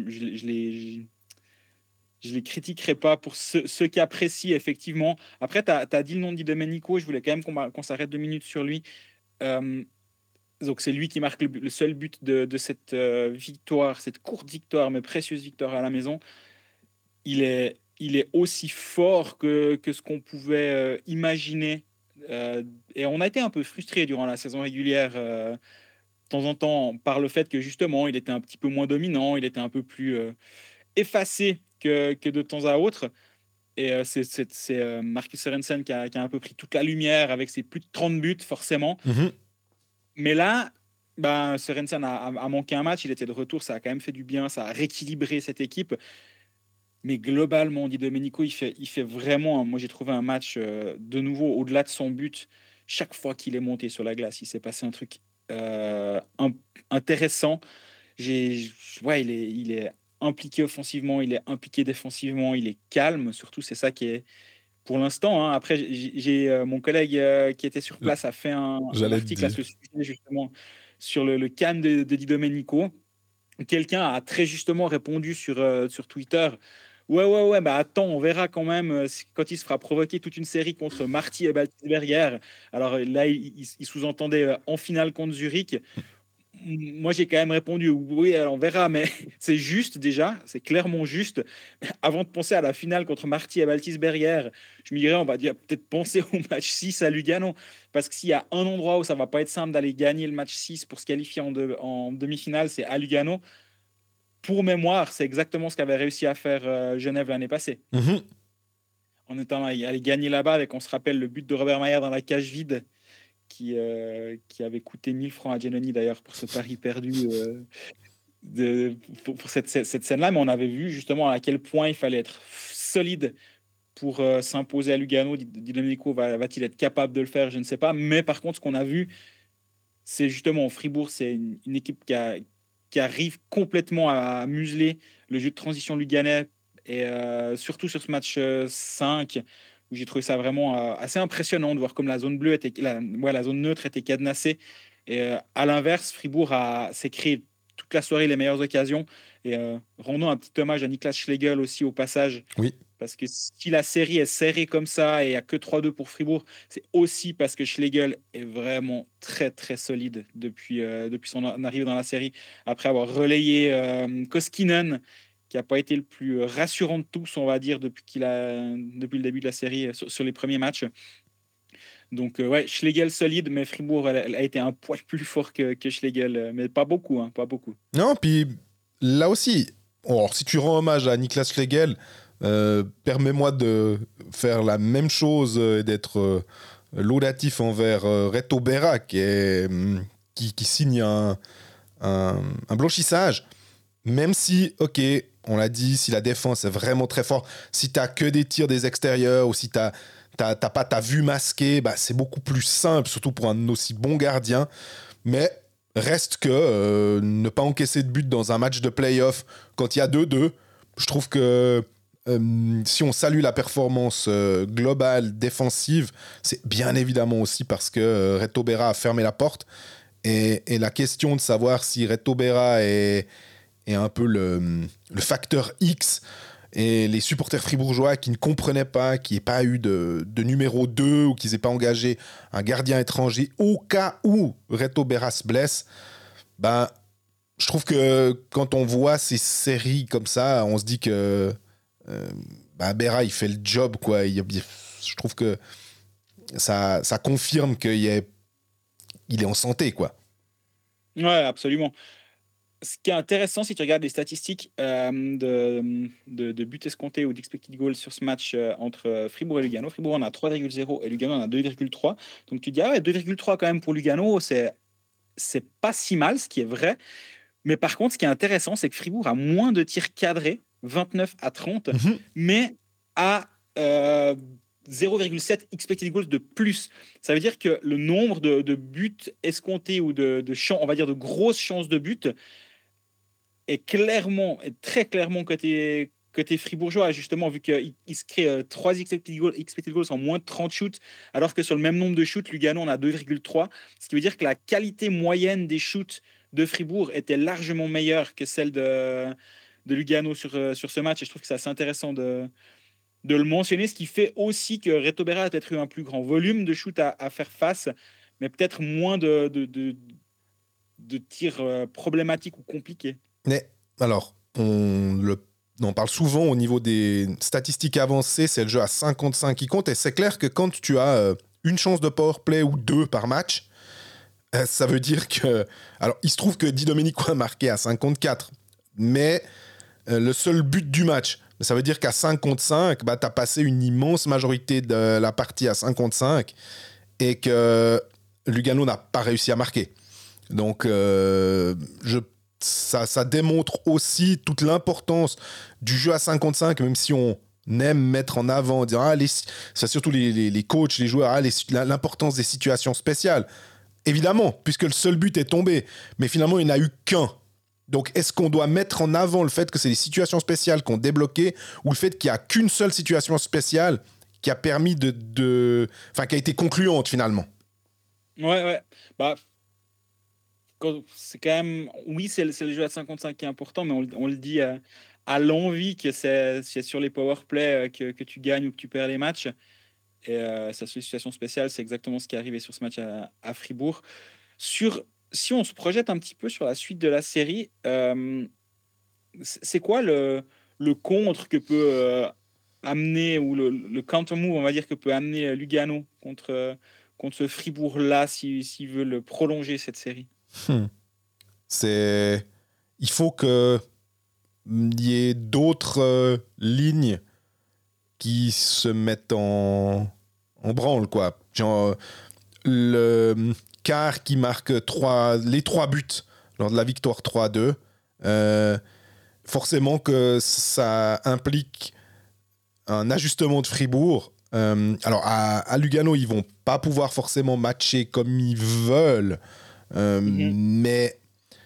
je les critiquerai pas pour ceux qui apprécient, effectivement. Après, tu as dit le nom de Di Domenico. Je voulais quand même qu'on s'arrête 2 minutes sur lui. Euh, Donc c'est lui qui marque le seul but de cette victoire, cette courte victoire, mais précieuse victoire à la maison. Il est aussi fort que ce qu'on pouvait imaginer. Et on a été un peu frustré durant la saison régulière, de temps en temps, par le fait que justement, il était un petit peu moins dominant, il était un peu plus effacé que de temps à autre. Et c'est Marcus Sørensen qui a un peu pris toute la lumière avec ses plus de 30 buts, forcément. Mm-hmm. Mais là, Sørensen a manqué un match, il était de retour, ça a quand même fait du bien, ça a rééquilibré cette équipe. Mais globalement, Di Domenico, il fait vraiment, moi j'ai trouvé un match de nouveau au-delà de son but. Chaque fois qu'il est monté sur la glace, il s'est passé un truc intéressant. Ouais, il est impliqué offensivement, il est impliqué défensivement, il est calme, surtout c'est ça qui est pour l'instant. Hein. Après, j'ai mon collègue qui était sur place a fait un J'allais te article à dire. ce sujet, justement, sur le Cannes de Di Domenico. Quelqu'un a très justement répondu sur Twitter. Ouais, attends, on verra quand même quand il se fera provoquer toute une série contre Marty et Baltisberger. Alors là, il sous-entendait en finale contre Zurich. Moi, j'ai quand même répondu oui, alors on verra, mais c'est juste déjà, c'est clairement juste. Avant de penser à la finale contre Marty et Baltisberger, je me dirais, on va dire peut-être penser au match 6 à Lugano, parce que s'il y a un endroit où ça va pas être simple d'aller gagner le match 6 pour se qualifier en demi-finale, c'est à Lugano. Pour mémoire, c'est exactement ce qu'avait réussi à faire Genève l'année passée. Mm-hmm. En étant allé gagner là-bas avec, on se rappelle, le but de Robert Mayer dans la cage vide qui avait coûté 1000 francs à Giannoni d'ailleurs pour ce pari perdu pour cette scène-là. Mais on avait vu justement à quel point il fallait être solide pour s'imposer à Lugano. Di Domenico va-t-il être capable de le faire? Je ne sais pas. Mais par contre, ce qu'on a vu, c'est justement Fribourg, c'est une équipe qui arrive complètement à museler le jeu de transition luganais. Et surtout sur ce match 5, où j'ai trouvé ça vraiment assez impressionnant de voir comme la zone bleue la zone neutre était cadenassée. Et à l'inverse, Fribourg s'est créé toute la soirée les meilleures occasions. Et rendons un petit hommage à Niklas Schlegel aussi au passage. Oui. Parce que si la série est serrée comme ça et il n'y a que 3-2 pour Fribourg, c'est aussi parce que Schlegel est vraiment très très solide depuis son arrivée dans la série. Après avoir relayé Koskinen, qui n'a pas été le plus rassurant de tous, on va dire, depuis le début de la série sur les premiers matchs. Donc, ouais, Schlegel solide, mais Fribourg elle a été un poil plus fort que Schlegel, mais pas beaucoup, hein, pas beaucoup. Non, puis là aussi, alors, si tu rends hommage à Niklas Schlegel, permets-moi de faire la même chose et d'être laudatif envers Reto Berra, qui signe un blanchissage. Même si, ok, on l'a dit, si la défense est vraiment très forte, si t'as que des tirs des extérieurs ou si t'as pas ta vue masquée, bah, c'est beaucoup plus simple, surtout pour un aussi bon gardien. Mais reste que ne pas encaisser de but dans un match de play-off quand il y a 2-2, je trouve que si on salue la performance globale défensive, c'est bien évidemment aussi parce que Reto Berra a fermé la porte. Et la question de savoir si Reto Berra est un peu le facteur X, et les supporters fribourgeois qui ne comprenaient pas qu'il n'y ait pas eu de numéro 2 ou qu'ils n'aient pas engagé un gardien étranger au cas où Reto Berra se blesse, ben, je trouve que quand on voit ces séries comme ça, on se dit que Berra, il fait le job, quoi. Je trouve que ça confirme qu'il est en santé, quoi. Ouais, absolument. Ce qui est intéressant, si tu regardes les statistiques de buts escomptés ou d'expected goals sur ce match entre Fribourg et Lugano, Fribourg en a 3,0 et Lugano en a 2,3. Donc tu te dis, ah ouais, 2,3 quand même pour Lugano, c'est pas si mal, ce qui est vrai. Mais par contre, ce qui est intéressant, c'est que Fribourg a moins de tirs cadrés, 29-30, mais à 0,7 expected goals de plus. Ça veut dire que le nombre de buts escomptés ou on va dire de grosses chances de but est très clairement côté fribourgeois, justement, vu qu'il se crée 3 expected goals en moins de 30 shoots, alors que sur le même nombre de shoots, Lugano en a 2,3, ce qui veut dire que la qualité moyenne des shoots de Fribourg était largement meilleure que celle de Lugano sur ce match, et je trouve que c'est assez intéressant de le mentionner, ce qui fait aussi que Reto Berra a peut-être eu un plus grand volume de shoot à faire face, mais peut-être moins de tirs problématiques ou compliqués. Mais alors, on parle souvent au niveau des statistiques avancées, c'est le jeu à 5 contre 5 qui compte, et c'est clair que quand tu as une chance de powerplay ou 2 par match, ça veut dire que... Alors, il se trouve que Di Domenico a marqué à 5 contre 4, mais le seul but du match, ça veut dire qu'à 5 contre 5, bah, tu as passé une immense majorité de la partie à 5 contre 5, et que Lugano n'a pas réussi à marquer. Donc, ça démontre aussi toute l'importance du jeu à 5 contre 5, même si on aime mettre en avant, dire, c'est surtout les coachs, les joueurs, l'importance des situations spéciales. Évidemment, puisque le seul but est tombé, mais finalement, il n'y en a eu qu'un. Donc, est-ce qu'on doit mettre en avant le fait que c'est les situations spéciales qu'on débloqué, ou le fait qu'il n'y a qu'une seule situation spéciale qui a permis qui a été concluante finalement? Ouais. Bah, c'est quand même, oui, c'est le jeu à 55 qui est important, mais on le dit à l'envie que c'est sur les powerplay que tu gagnes ou que tu perds les matchs. Et sa situation spéciale, c'est exactement ce qui est arrivé sur ce match à Fribourg. Si on se projette un petit peu sur la suite de la série, c'est quoi le contre que peut amener, ou le counter-move, on va dire, que peut amener Lugano contre ce Fribourg-là s'il veut le prolonger, cette série? Il faut qu'il y ait d'autres lignes qui se mettent en branle, quoi. Genre, le quart qui marque les 3 buts lors de la victoire 3-2, forcément que ça implique un ajustement de Fribourg. Alors, à Lugano, ils vont pas pouvoir forcément matcher comme ils veulent, mais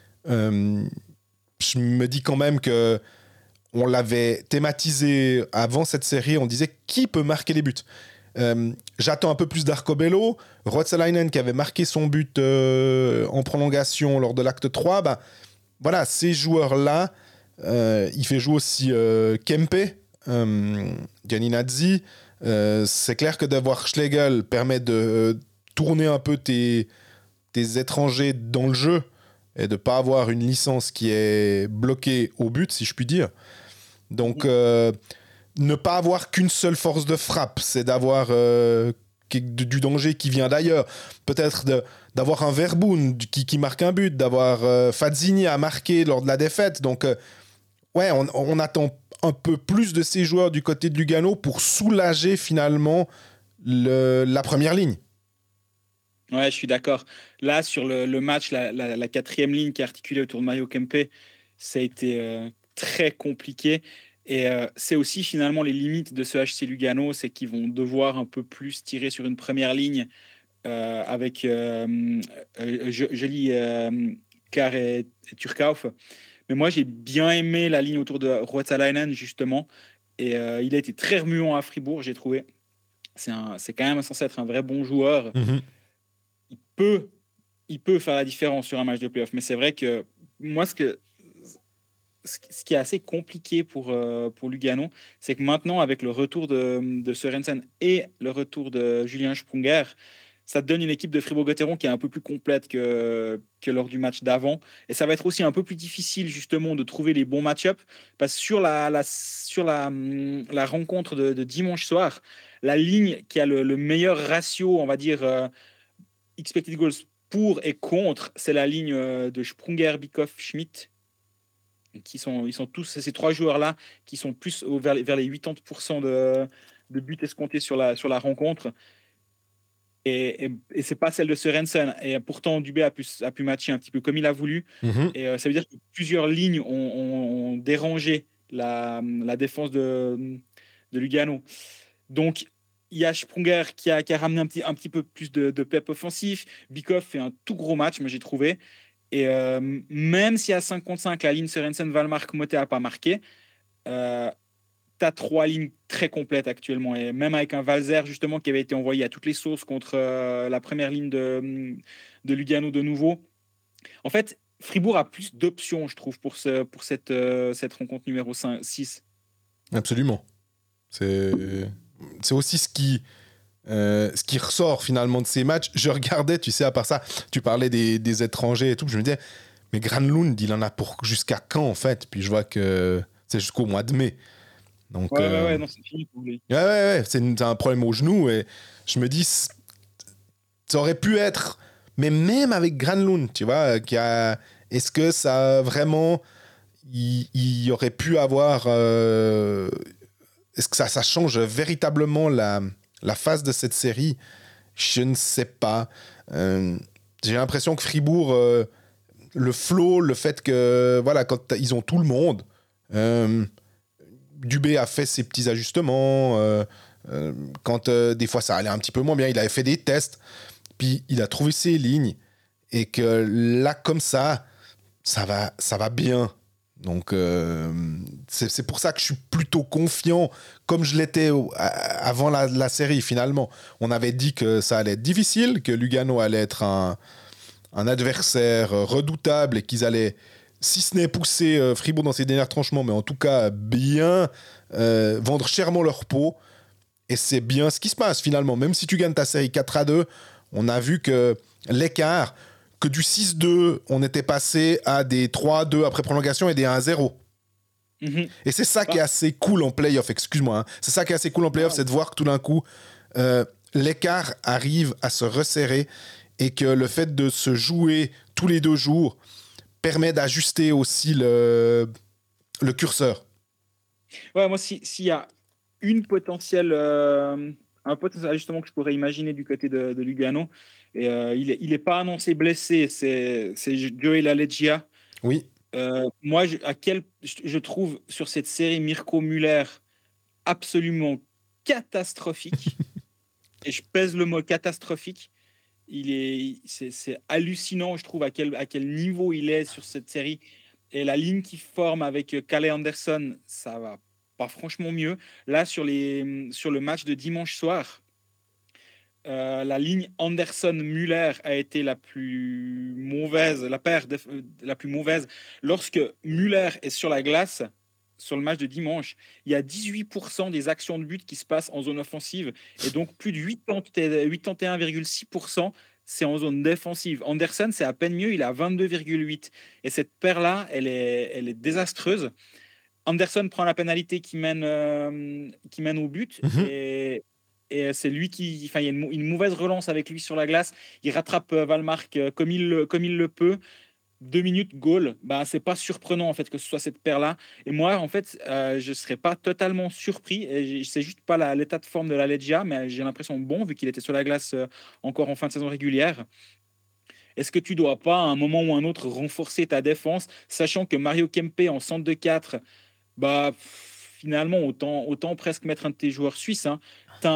je me dis quand même que on l'avait thématisé avant cette série, on disait qui peut marquer les buts. J'attends un peu plus d'Arcobello. Ruotsalainen qui avait marqué son but en prolongation lors de l'acte 3. Ben, voilà, ces joueurs-là, il fait jouer aussi Kempe, Gianninazzi. C'est clair que d'avoir Schlegel permet de tourner un peu tes étrangers dans le jeu et de ne pas avoir une licence qui est bloquée au but, si je puis dire. Donc, ne pas avoir qu'une seule force de frappe, c'est d'avoir du danger qui vient d'ailleurs. Peut-être d'avoir un Verboen qui marque un but, d'avoir Fazzini à marquer lors de la défaite. Donc, ouais, on attend un peu plus de ces joueurs du côté de Lugano pour soulager finalement la première ligne. Ouais, je suis d'accord. Là, sur le match, la quatrième ligne qui est articulée autour de Mario Kempe, ça a été très compliqué. Et c'est aussi finalement les limites de ce HC Lugano, c'est qu'ils vont devoir un peu plus tirer sur une première ligne avec Joli Kar et Turkauf. Mais moi, j'ai bien aimé la ligne autour de Ruotsalainen, justement. Et il a été très remuant à Fribourg, j'ai trouvé. C'est quand même censé être un vrai bon joueur. Mm-hmm. Il peut faire la différence sur un match de playoff. Mais c'est vrai que moi, ce qui est assez compliqué pour Lugano, c'est que maintenant, avec le retour de Sørensen et le retour de Julien Sprunger, ça donne une équipe de Fribourg-Gotteron qui est un peu plus complète que lors du match d'avant. Et ça va être aussi un peu plus difficile, justement, de trouver les bons match-ups. Parce que sur la rencontre de dimanche soir, la ligne qui a le meilleur ratio, on va dire, expected goals pour et contre, c'est la ligne de Sprunger, Bikoff, Schmidt. Ils sont tous ces trois joueurs-là qui sont plus vers les 80% de buts escomptés sur la rencontre. Et c'est pas celle de Sørensen. Et pourtant, Dubé a pu matcher un petit peu comme il a voulu. Mm-hmm. Et ça veut dire que plusieurs lignes ont dérangé la défense de Lugano. Donc, il y a Sprunger qui a ramené un petit peu plus de pep offensif. Bikoff fait un tout gros match, moi j'ai trouvé. Et même si à 5 contre 5, la ligne Sørensen, Valmark, Moté n'a pas marqué, tu as trois lignes très complètes actuellement. Et même avec un Valzer, justement, qui avait été envoyé à toutes les sauces contre la première ligne de Lugano de nouveau. En fait, Fribourg a plus d'options, je trouve, pour cette rencontre numéro 6. Absolument. C'est aussi ce qui ressort finalement de ces matchs. Je regardais, tu sais, à part ça, tu parlais des étrangers et tout, je me disais, mais Granlund, il en a pour jusqu'à quand en fait? Puis je vois que c'est jusqu'au mois de mai. Donc, ouais, non, c'est fini pour lui. Ouais, c'est un problème au genou et je me dis, ça aurait pu être, mais même avec Granlund, tu vois, est-ce que ça vraiment, il aurait pu avoir, est-ce que ça change véritablement la phase de cette série? Je ne sais pas. J'ai l'impression que Fribourg, le flow, le fait que, voilà, quand ils ont tout le monde, Dubé a fait ses petits ajustements. Quand des fois ça allait un petit peu moins bien, il avait fait des tests, puis il a trouvé ses lignes, et que là, comme ça va bien. Donc, c'est pour ça que je suis plutôt confiant, comme je l'étais avant la série, finalement. On avait dit que ça allait être difficile, que Lugano allait être un adversaire redoutable et qu'ils allaient, si ce n'est pousser Fribourg dans ses derniers tranchements, mais en tout cas bien vendre chèrement leur peau. Et c'est bien ce qui se passe, finalement. Même si tu gagnes ta série 4-2, on a vu que l'écart, que du 6-2, on était passé à des 3-2 après prolongation et des 1-0. Mm-hmm. Et c'est ça qui est assez cool en play-off, excuse-moi. Hein. C'est ça qui est assez cool en play-off, c'est de voir que tout d'un coup, l'écart arrive à se resserrer et que le fait de se jouer tous les 2 jours permet d'ajuster aussi le curseur. Ouais, moi, s'il y a un potentiel ajustement que je pourrais imaginer du côté de Lugano, et il est pas annoncé blessé, c'est Joey Laleggia. Oui. Moi, je trouve sur cette série Mirko Müller absolument catastrophique. Et je pèse le mot catastrophique. C'est hallucinant, je trouve, à quel niveau il est sur cette série. Et la ligne qu'il forme avec Calais Anderson, ça va pas franchement mieux. Là, sur le match de dimanche soir, la ligne Anderson-Müller a été la plus mauvaise, la paire la plus mauvaise. Lorsque Müller est sur la glace, sur le match de dimanche, il y a 18% des actions de but qui se passent en zone offensive et donc plus de 81,6%, c'est en zone défensive. Anderson, c'est à peine mieux, il est à 22,8%. Et cette paire-là, elle est désastreuse. Anderson prend la pénalité qui mène au but et c'est lui qui. Enfin, il y a une mauvaise relance avec lui sur la glace. Il rattrape Valmark comme il le peut. 2 minutes, goal. Bah, c'est pas surprenant en fait que ce soit cette paire-là. Et moi, en fait, je serais pas totalement surpris. Et c'est juste pas l'état de forme de la Legia, mais j'ai l'impression bon vu qu'il était sur la glace encore en fin de saison régulière. Est-ce que tu dois pas à un moment ou un autre renforcer ta défense, sachant que Mario Kempe en centre de 4, bah finalement autant presque mettre un de tes joueurs suisses. Hein. T'as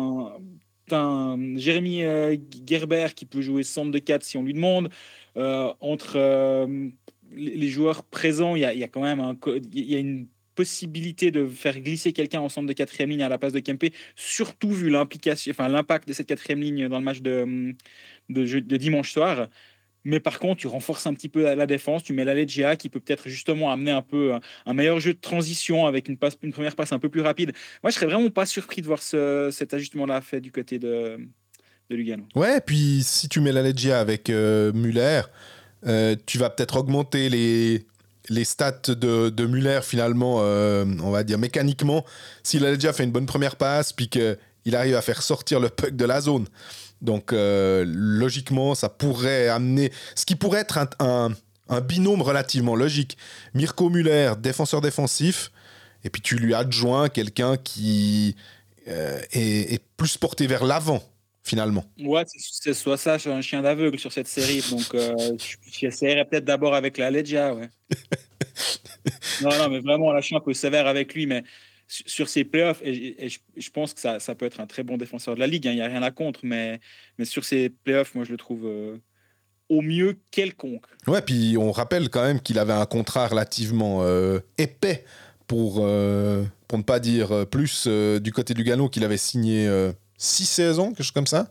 un Jérémy Gerber qui peut jouer centre de 4 si on lui demande. Entre les joueurs présents, il y a quand même il y a une possibilité de faire glisser quelqu'un en centre de quatrième ligne à la place de Kempe, surtout vu l'impact de cette quatrième ligne dans le match de dimanche soir. Mais par contre, tu renforces un petit peu la défense, tu mets la Legia qui peut peut-être justement amener un peu un meilleur jeu de transition avec une première passe un peu plus rapide. Moi, je serais vraiment pas surpris de voir cet ajustement-là fait du côté de Lugano. Ouais, puis si tu mets la Legia avec Müller, tu vas peut-être augmenter les stats de Müller finalement, on va dire mécaniquement, si la Legia fait une bonne première passe, puis qu'il arrive à faire sortir le puck de la zone. Donc, logiquement, ça pourrait amener... Ce qui pourrait être un binôme relativement logique. Mirko Müller, défenseur défensif, et puis tu lui adjoins quelqu'un qui est plus porté vers l'avant, finalement. Ouais, c'est soit ça, je suis un chien d'aveugle sur cette série. Donc, j'essaierai peut-être d'abord avec la Legia, ouais. Non, mais vraiment, là, je suis un peu sévère avec lui, mais sur ses playoffs, et je pense que ça peut être un très bon défenseur de la Ligue, il n'y a rien à contre, mais sur ses playoffs, moi, je le trouve au mieux quelconque. Ouais, puis on rappelle quand même qu'il avait un contrat relativement épais pour ne pas dire plus du côté de Lugano, qu'il avait signé 6 saisons, quelque chose comme ça.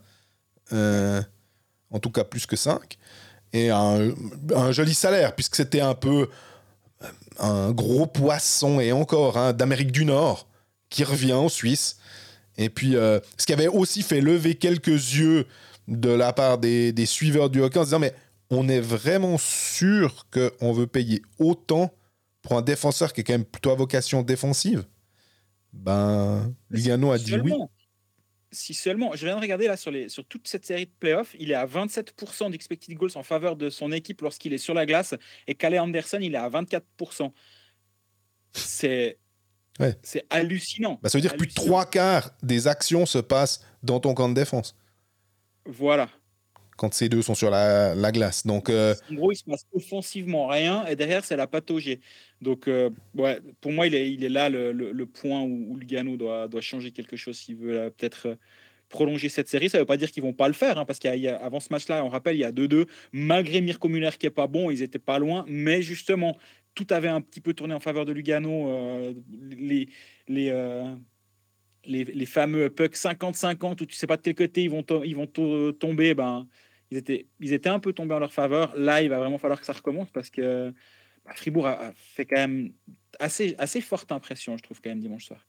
En tout cas, plus que 5. Et un joli salaire, puisque c'était un peu un gros poisson, et encore, d'Amérique du Nord, qui revient en Suisse. Et puis, ce qui avait aussi fait lever quelques yeux de la part des suiveurs du hockey en se disant, mais on est vraiment sûr qu'on veut payer autant pour un défenseur qui est quand même plutôt à vocation défensive? Ben, Lugano a dit oui. Si seulement, je viens de regarder là sur toute cette série de playoffs, il est à 27% d'expected goals en faveur de son équipe lorsqu'il est sur la glace, et Calais Anderson, il est à 24%. C'est hallucinant. Bah, ça veut dire que plus de 3/4 des actions se passent dans ton camp de défense. Voilà. Quand ces deux sont sur la glace. Donc, en gros, il se passe offensivement rien, et derrière, c'est la pataugie. Donc, ouais, pour moi, il est là le point où Lugano doit changer quelque chose s'il veut peut-être prolonger cette série. Ça ne veut pas dire qu'ils ne vont pas le faire, hein, parce qu'avant ce match-là, on rappelle, il y a 2-2. Malgré Mirko Müller qui n'est pas bon, ils n'étaient pas loin, mais justement, tout avait un petit peu tourné en faveur de Lugano. Les fameux pucks 50-50 où tu ne sais pas de quel côté ils vont tomber, ben, ils étaient un peu tombés en leur faveur. Là, il va vraiment falloir que ça recommence parce que Fribourg a fait quand même assez forte impression, je trouve, quand même, dimanche soir.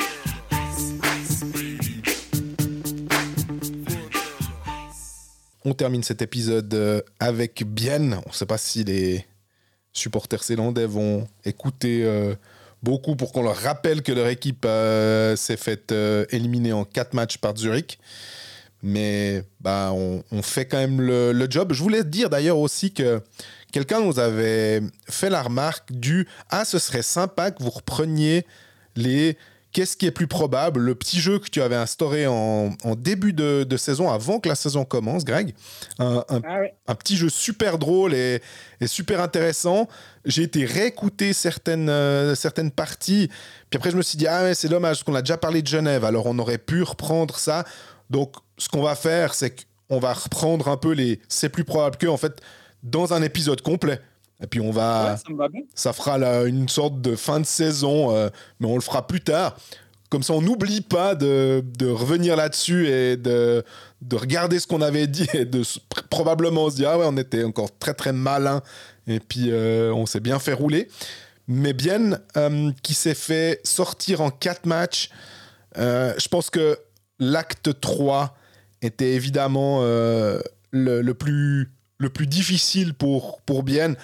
On termine cet épisode avec Bienne. On ne sait pas si les supporters zélandais vont écouter beaucoup pour qu'on leur rappelle que leur équipe s'est faite éliminer en 4 matchs par Zurich. Mais on fait quand même le job. Je voulais dire d'ailleurs aussi que quelqu'un nous avait fait la remarque ce serait sympa que vous repreniez les qu'est-ce qui est plus probable? Le petit jeu que tu avais instauré en début de saison, avant que la saison commence, Greg. Un petit jeu super drôle et super intéressant. J'ai été réécouter certaines parties. Puis après, je me suis dit, ah ouais, c'est dommage, parce qu'on a déjà parlé de Genève. Alors, on aurait pu reprendre ça. Donc, ce qu'on va faire, c'est qu'on va reprendre un peu c'est plus probable que, en fait, dans un épisode complet. Et puis ça fera une sorte de fin de saison, mais on le fera plus tard. Comme ça, on n'oublie pas de revenir là-dessus et de regarder ce qu'on avait dit et de probablement se dire ah ouais, on était encore très très malin et puis on s'est bien fait rouler. Mais Bienne, qui s'est fait sortir en 4 matchs, je pense que l'acte 3 était évidemment le plus difficile pour Bienne.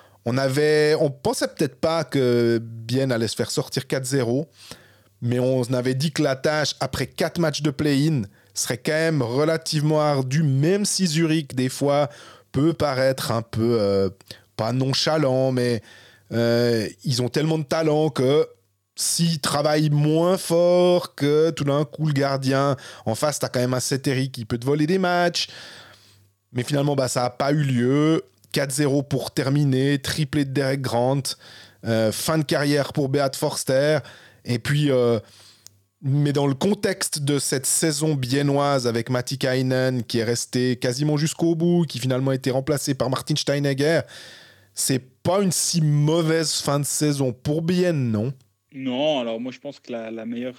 On pensait peut-être pas que Bienne allait se faire sortir 4-0, mais on avait dit que la tâche, après 4 matchs de play-in, serait quand même relativement ardue, même si Zurich, des fois, peut paraître un peu, pas nonchalant, mais ils ont tellement de talent que s'ils travaillent moins fort, que tout d'un coup, le gardien, en face, t'as quand même un Seteri qui peut te voler des matchs. Mais finalement, ça n'a pas eu lieu. 4-0 pour terminer, triplé de Derek Grant, fin de carrière pour Beat Forster. Et puis, mais dans le contexte de cette saison biennoise avec Matti Kainen, qui est resté quasiment jusqu'au bout, qui finalement a été remplacé par Martin Steinegger, c'est pas une si mauvaise fin de saison pour Bienne, non? Non, alors moi je pense que la meilleure,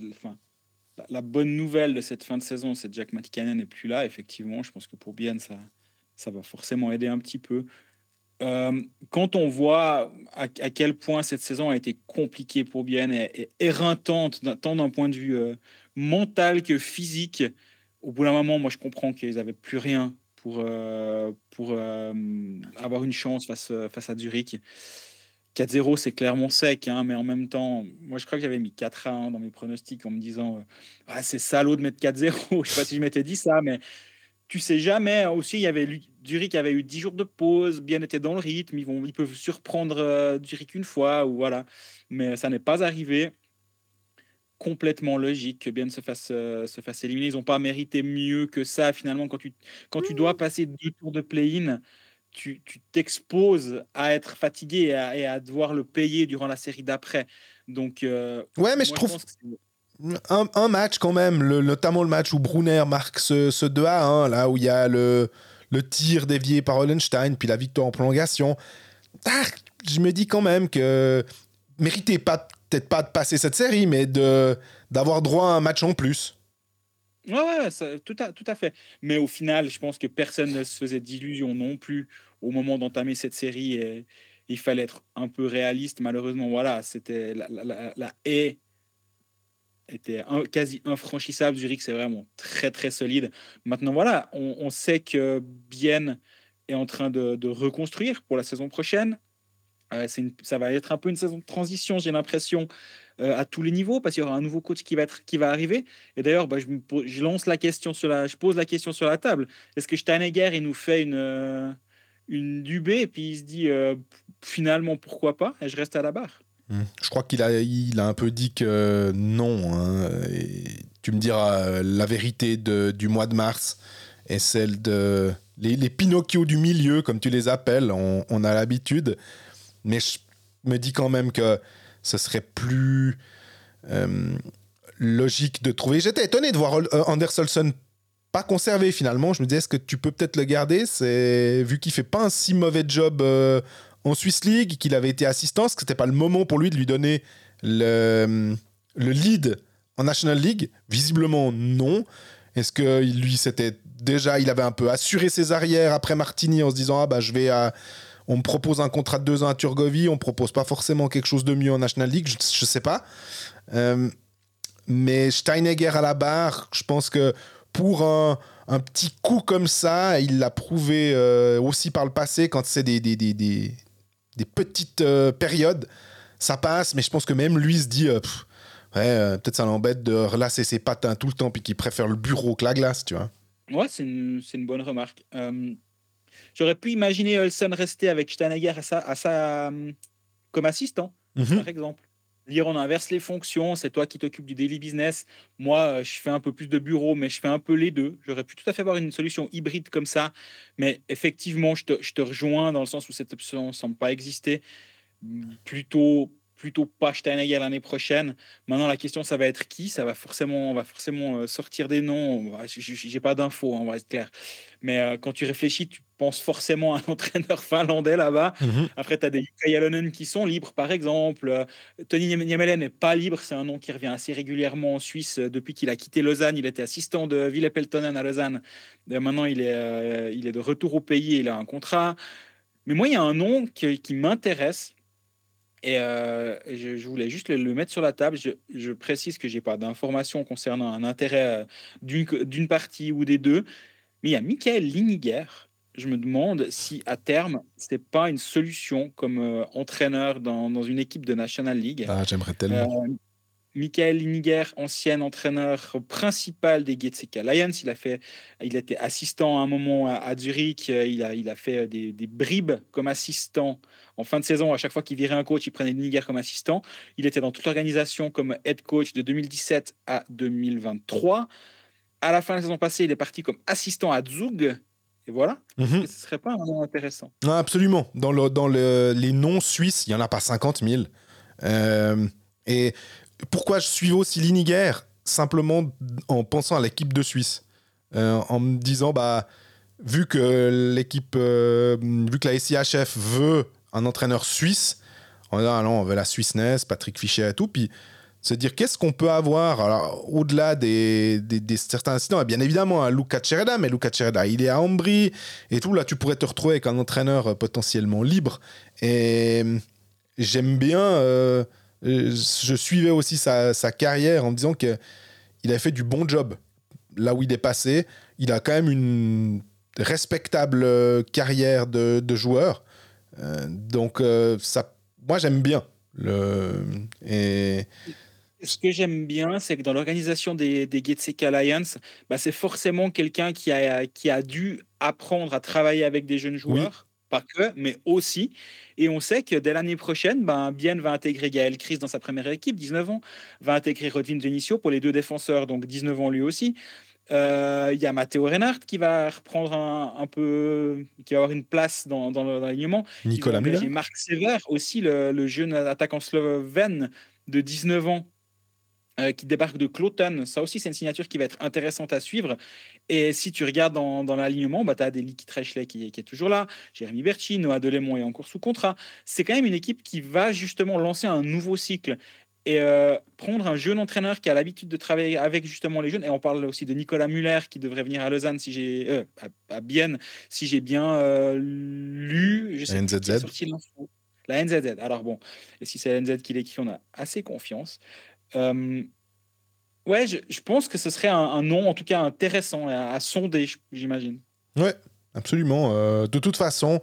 la bonne nouvelle de cette fin de saison, c'est que Jack Matikainen n'est plus là. Effectivement, je pense que pour Bienne, ça va forcément aider un petit peu. Quand on voit à quel point cette saison a été compliquée pour Bienne et éreintante, tant d'un point de vue mental que physique, au bout d'un moment, moi je comprends qu'ils n'avaient plus rien pour avoir une chance face à Zurich. 4-0, c'est clairement sec, hein, mais en même temps, moi je crois que j'avais mis 4-1 dans mes pronostics en me disant c'est salaud de mettre 4-0. Je sais pas si je m'étais dit ça, mais tu sais jamais. Aussi, Zurich avait eu 10 jours de pause, bien était dans le rythme, ils peuvent surprendre Zurich une fois, ou voilà. Mais ça n'est pas arrivé. Complètement logique que Bien se fasse éliminer. Ils n'ont pas mérité mieux que ça, finalement. Quand tu dois passer 2 tours de play-in, tu t'exposes à être fatigué et à devoir le payer durant la série d'après. Donc, ouais, mais moi, je trouve pense que un match quand même, notamment le match où Brunner marque ce 2-1, là où il y a le tir dévié par Hollenstein, puis la victoire en prolongation. Je me dis quand même que méritait peut-être pas de passer cette série, mais d'avoir droit à un match en plus. Ouais, tout à fait. Mais au final, je pense que personne ne se faisait d'illusions non plus au moment d'entamer cette série. Et il fallait être un peu réaliste. Malheureusement, voilà, c'était la haie était quasi infranchissable. Zurich, c'est vraiment très, très solide. Maintenant, voilà, on sait que Bienne est en train de reconstruire pour la saison prochaine. Ça va être un peu une saison de transition, j'ai l'impression, à tous les niveaux, parce qu'il y aura un nouveau coach qui va arriver. Et d'ailleurs, je pose la question sur la table. Est-ce que Steinegger, il nous fait une dubée et puis il se dit finalement pourquoi pas et je reste à la barre? Je crois qu'il a un peu dit que non. Hein, et tu me diras la vérité du mois de mars et celle de les Pinocchio du milieu, comme tu les appelles, on a l'habitude. Mais je me dis quand même que ce serait plus logique de trouver. J'étais étonné de voir Anders Olsson pas conservé finalement. Je me disais, est-ce que tu peux peut-être le garder? Vu qu'il fait pas un si mauvais job en Swiss League, qu'il avait été assistant, est-ce que c'était pas le moment pour lui de lui donner le lead en National League? Visiblement non. Est-ce que lui, il avait un peu assuré ses arrières après Martini en se disant on me propose un contrat de 2 ans à Turgovie, on me propose pas forcément quelque chose de mieux en National League, je sais pas. Mais Steinegger à la barre, je pense que pour un petit coup comme ça, il l'a prouvé aussi par le passé, quand c'est des petites périodes, ça passe, mais je pense que même lui se dit peut-être ça l'embête de relasser ses patins tout le temps puis qu'il préfère le bureau que la glace, tu vois. Ouais, c'est une bonne remarque. J'aurais pu imaginer Olsen rester avec Steinegger comme assistant, par exemple. Dire on inverse les fonctions, c'est toi qui t'occupes du daily business. Moi, je fais un peu plus de bureau, mais je fais un peu les deux. J'aurais pu tout à fait avoir une solution hybride comme ça. Mais effectivement, je te rejoins dans le sens où cette option ne semble pas exister. Plutôt pas Steinegger l'année prochaine. Maintenant, la question, ça va être qui? On va forcément sortir des noms. J'ai pas d'infos, on va être clair. Mais quand tu réfléchis, tu penses forcément à un entraîneur finlandais là-bas. Mhm. Après, tu as des Jukka Jalonen qui sont libres, par exemple. Tony Niemelen n'est pas libre. C'est un nom qui revient assez régulièrement en Suisse depuis qu'il a quitté Lausanne. Il était assistant de Ville Peltonen à Lausanne. Maintenant, il est de retour au pays et il a un contrat. Mais moi, il y a un nom qui m'intéresse et je voulais juste le mettre sur la table. Je précise que je n'ai pas d'informations concernant un intérêt d'une partie ou des deux. Mais il y a Michael Liniger. Je me demande si à terme, ce n'est pas une solution comme entraîneur dans une équipe de National League. Ah, j'aimerais Euh, tellement. Michael Liniger, ancien entraîneur principal des Getseka Lions, il était assistant à un moment à Zurich. Il a fait des bribes comme assistant en fin de saison. À chaque fois qu'il virait un coach, il prenait Liniger comme assistant. Il était dans toute l'organisation comme head coach de 2017 à 2023. À la fin de la saison passée, il est parti comme assistant à Zug. Et voilà. Est-ce que Mhm. ce serait pas un nom intéressant? Ah, absolument. Les noms suisses, il n'y en a pas 50 000. Et pourquoi je suis aussi Liniger? Simplement en pensant à l'équipe de Suisse. En me disant, bah, vu que vu que la SIHF veut un entraîneur suisse, on va dire, alors, on veut la Swissness, Patrick Fischer et tout, puis se dire qu'est-ce qu'on peut avoir alors, au-delà des certains incidents. Bien évidemment, hein, Luca Cereda, mais Luca Cereda, il est à Ambry et tout. Là, tu pourrais te retrouver avec un entraîneur potentiellement libre. Et j'aime bien. Je suivais aussi sa carrière en me disant qu'il avait fait du bon job là où il est passé. Il a quand même une respectable carrière de joueur. Moi, j'aime bien. Et Ce que j'aime bien, c'est que dans l'organisation des Getseka Alliance, bah, c'est forcément quelqu'un qui a dû apprendre à travailler avec des jeunes oui, joueurs, pas que, mais aussi. Et on sait que dès l'année prochaine, ben, Bien va intégrer Gaël Chris dans sa première équipe, 19 ans, va intégrer Rodin Denicio pour les deux défenseurs, donc 19 ans lui aussi. Il y a Matteo Reinhardt qui va reprendre un peu, qui va avoir une place dans l'alignement. Ils ont Nicolas Muller. engagé Marc Sever aussi, le jeune attaquant slovène de 19 ans qui débarque de Cloton. Ça aussi, c'est une signature qui va être intéressante à suivre. Et si tu regardes dans l'alignement, bah, tu as des Liki Treschley qui est toujours là, Jérémy Berchi, Noah Delémont est encore sous contrat. C'est quand même une équipe qui va justement lancer un nouveau cycle et prendre un jeune entraîneur qui a l'habitude de travailler avec justement les jeunes. Et on parle aussi de Nicolas Muller qui devrait venir à Lausanne si j'ai à Bienne si j'ai bien lu. Je La sais plus qui a NZZ. sorti l'info. La NZZ. Alors bon, et si c'est la NZ qui l'écrit, on a assez confiance. Euh, Ouais, je pense que ce serait un nom, en tout cas intéressant à sonder, j'imagine. Ouais, absolument. De toute façon,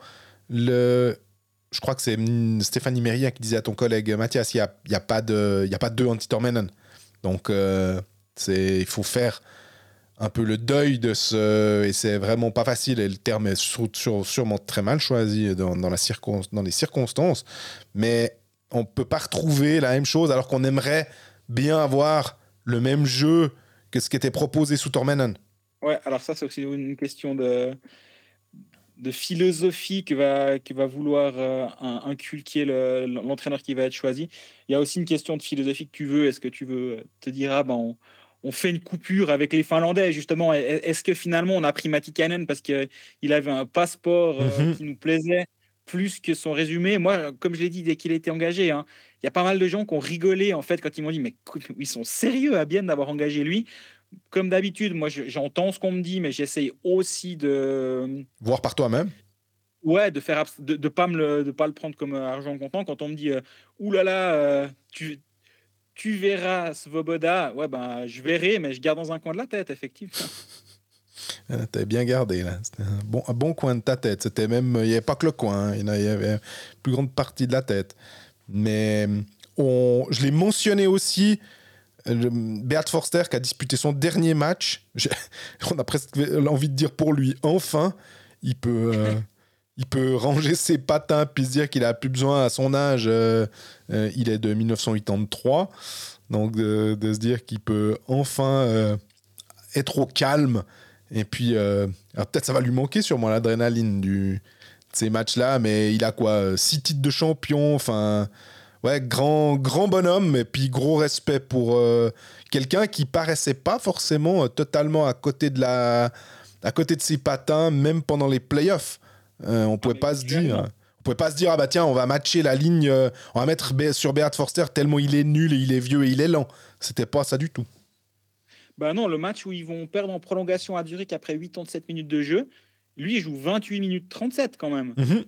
je crois que c'est Stéphanie Meria qui disait à ton collègue Mathias, il y a pas deux anti-Tormenon. Donc, il faut faire un peu le deuil de ce... Et c'est vraiment pas facile, et le terme est sûrement très mal choisi dans les circonstances. Mais on peut pas retrouver la même chose alors qu'on aimerait bien avoir le même jeu que ce qui était proposé sous Tormenon. Ouais, alors ça, c'est aussi une question de philosophie que va vouloir inculquer l'entraîneur qui va être choisi. Il y a aussi une question de philosophie que tu veux. Est-ce que tu veux te dire, ah ben, on fait une coupure avec les Finlandais, justement. Est-ce que finalement, on a pris Matikainen parce qu'il avait un passeport Mhm. qui nous plaisait plus que son résumé? Moi, comme je l'ai dit, dès qu'il a été engagé, hein, il y a pas mal de gens qui ont rigolé, en fait, quand ils m'ont dit, mais ils sont sérieux à bien d'avoir engagé lui. Comme d'habitude, moi, j'entends ce qu'on me dit, mais j'essaye aussi Voir par toi-même. ouais, de pas le prendre comme argent comptant. Quand on me dit, ouh là là, tu verras Svoboda, ouais, ben, je verrai, mais je garde dans un coin de la tête, effectivement. T'avais bien gardé, là. C'était un bon coin de ta tête. C'était même... Il n'y avait pas que le coin, hein. Il y avait une plus grande partie de la tête. Mais je l'ai mentionné aussi, Beat Forster qui a disputé son dernier match. On a presque envie de dire pour lui, enfin, il peut... il peut ranger ses patins puis se dire qu'il a plus besoin à son âge. Il est de 1983. Donc, de se dire qu'il peut enfin être au calme. Et puis, alors peut-être ça va lui manquer sûrement l'adrénaline de ces matchs-là. Mais il a quoi 6 titres de champion. Enfin, ouais, grand bonhomme. Et puis, gros respect pour quelqu'un qui paraissait pas forcément totalement à côté de ses patins, même pendant les playoffs. On pouvait pas se dire. On pouvait pas se dire, ah bah tiens, on va matcher la ligne, on va mettre sur Beat Forster tellement il est nul et il est vieux et il est lent. C'était pas ça du tout. Bah non, le match où ils vont perdre en prolongation à Zurich après 87 minutes de jeu, lui, il joue 28 minutes 37 quand même. Mm-hmm.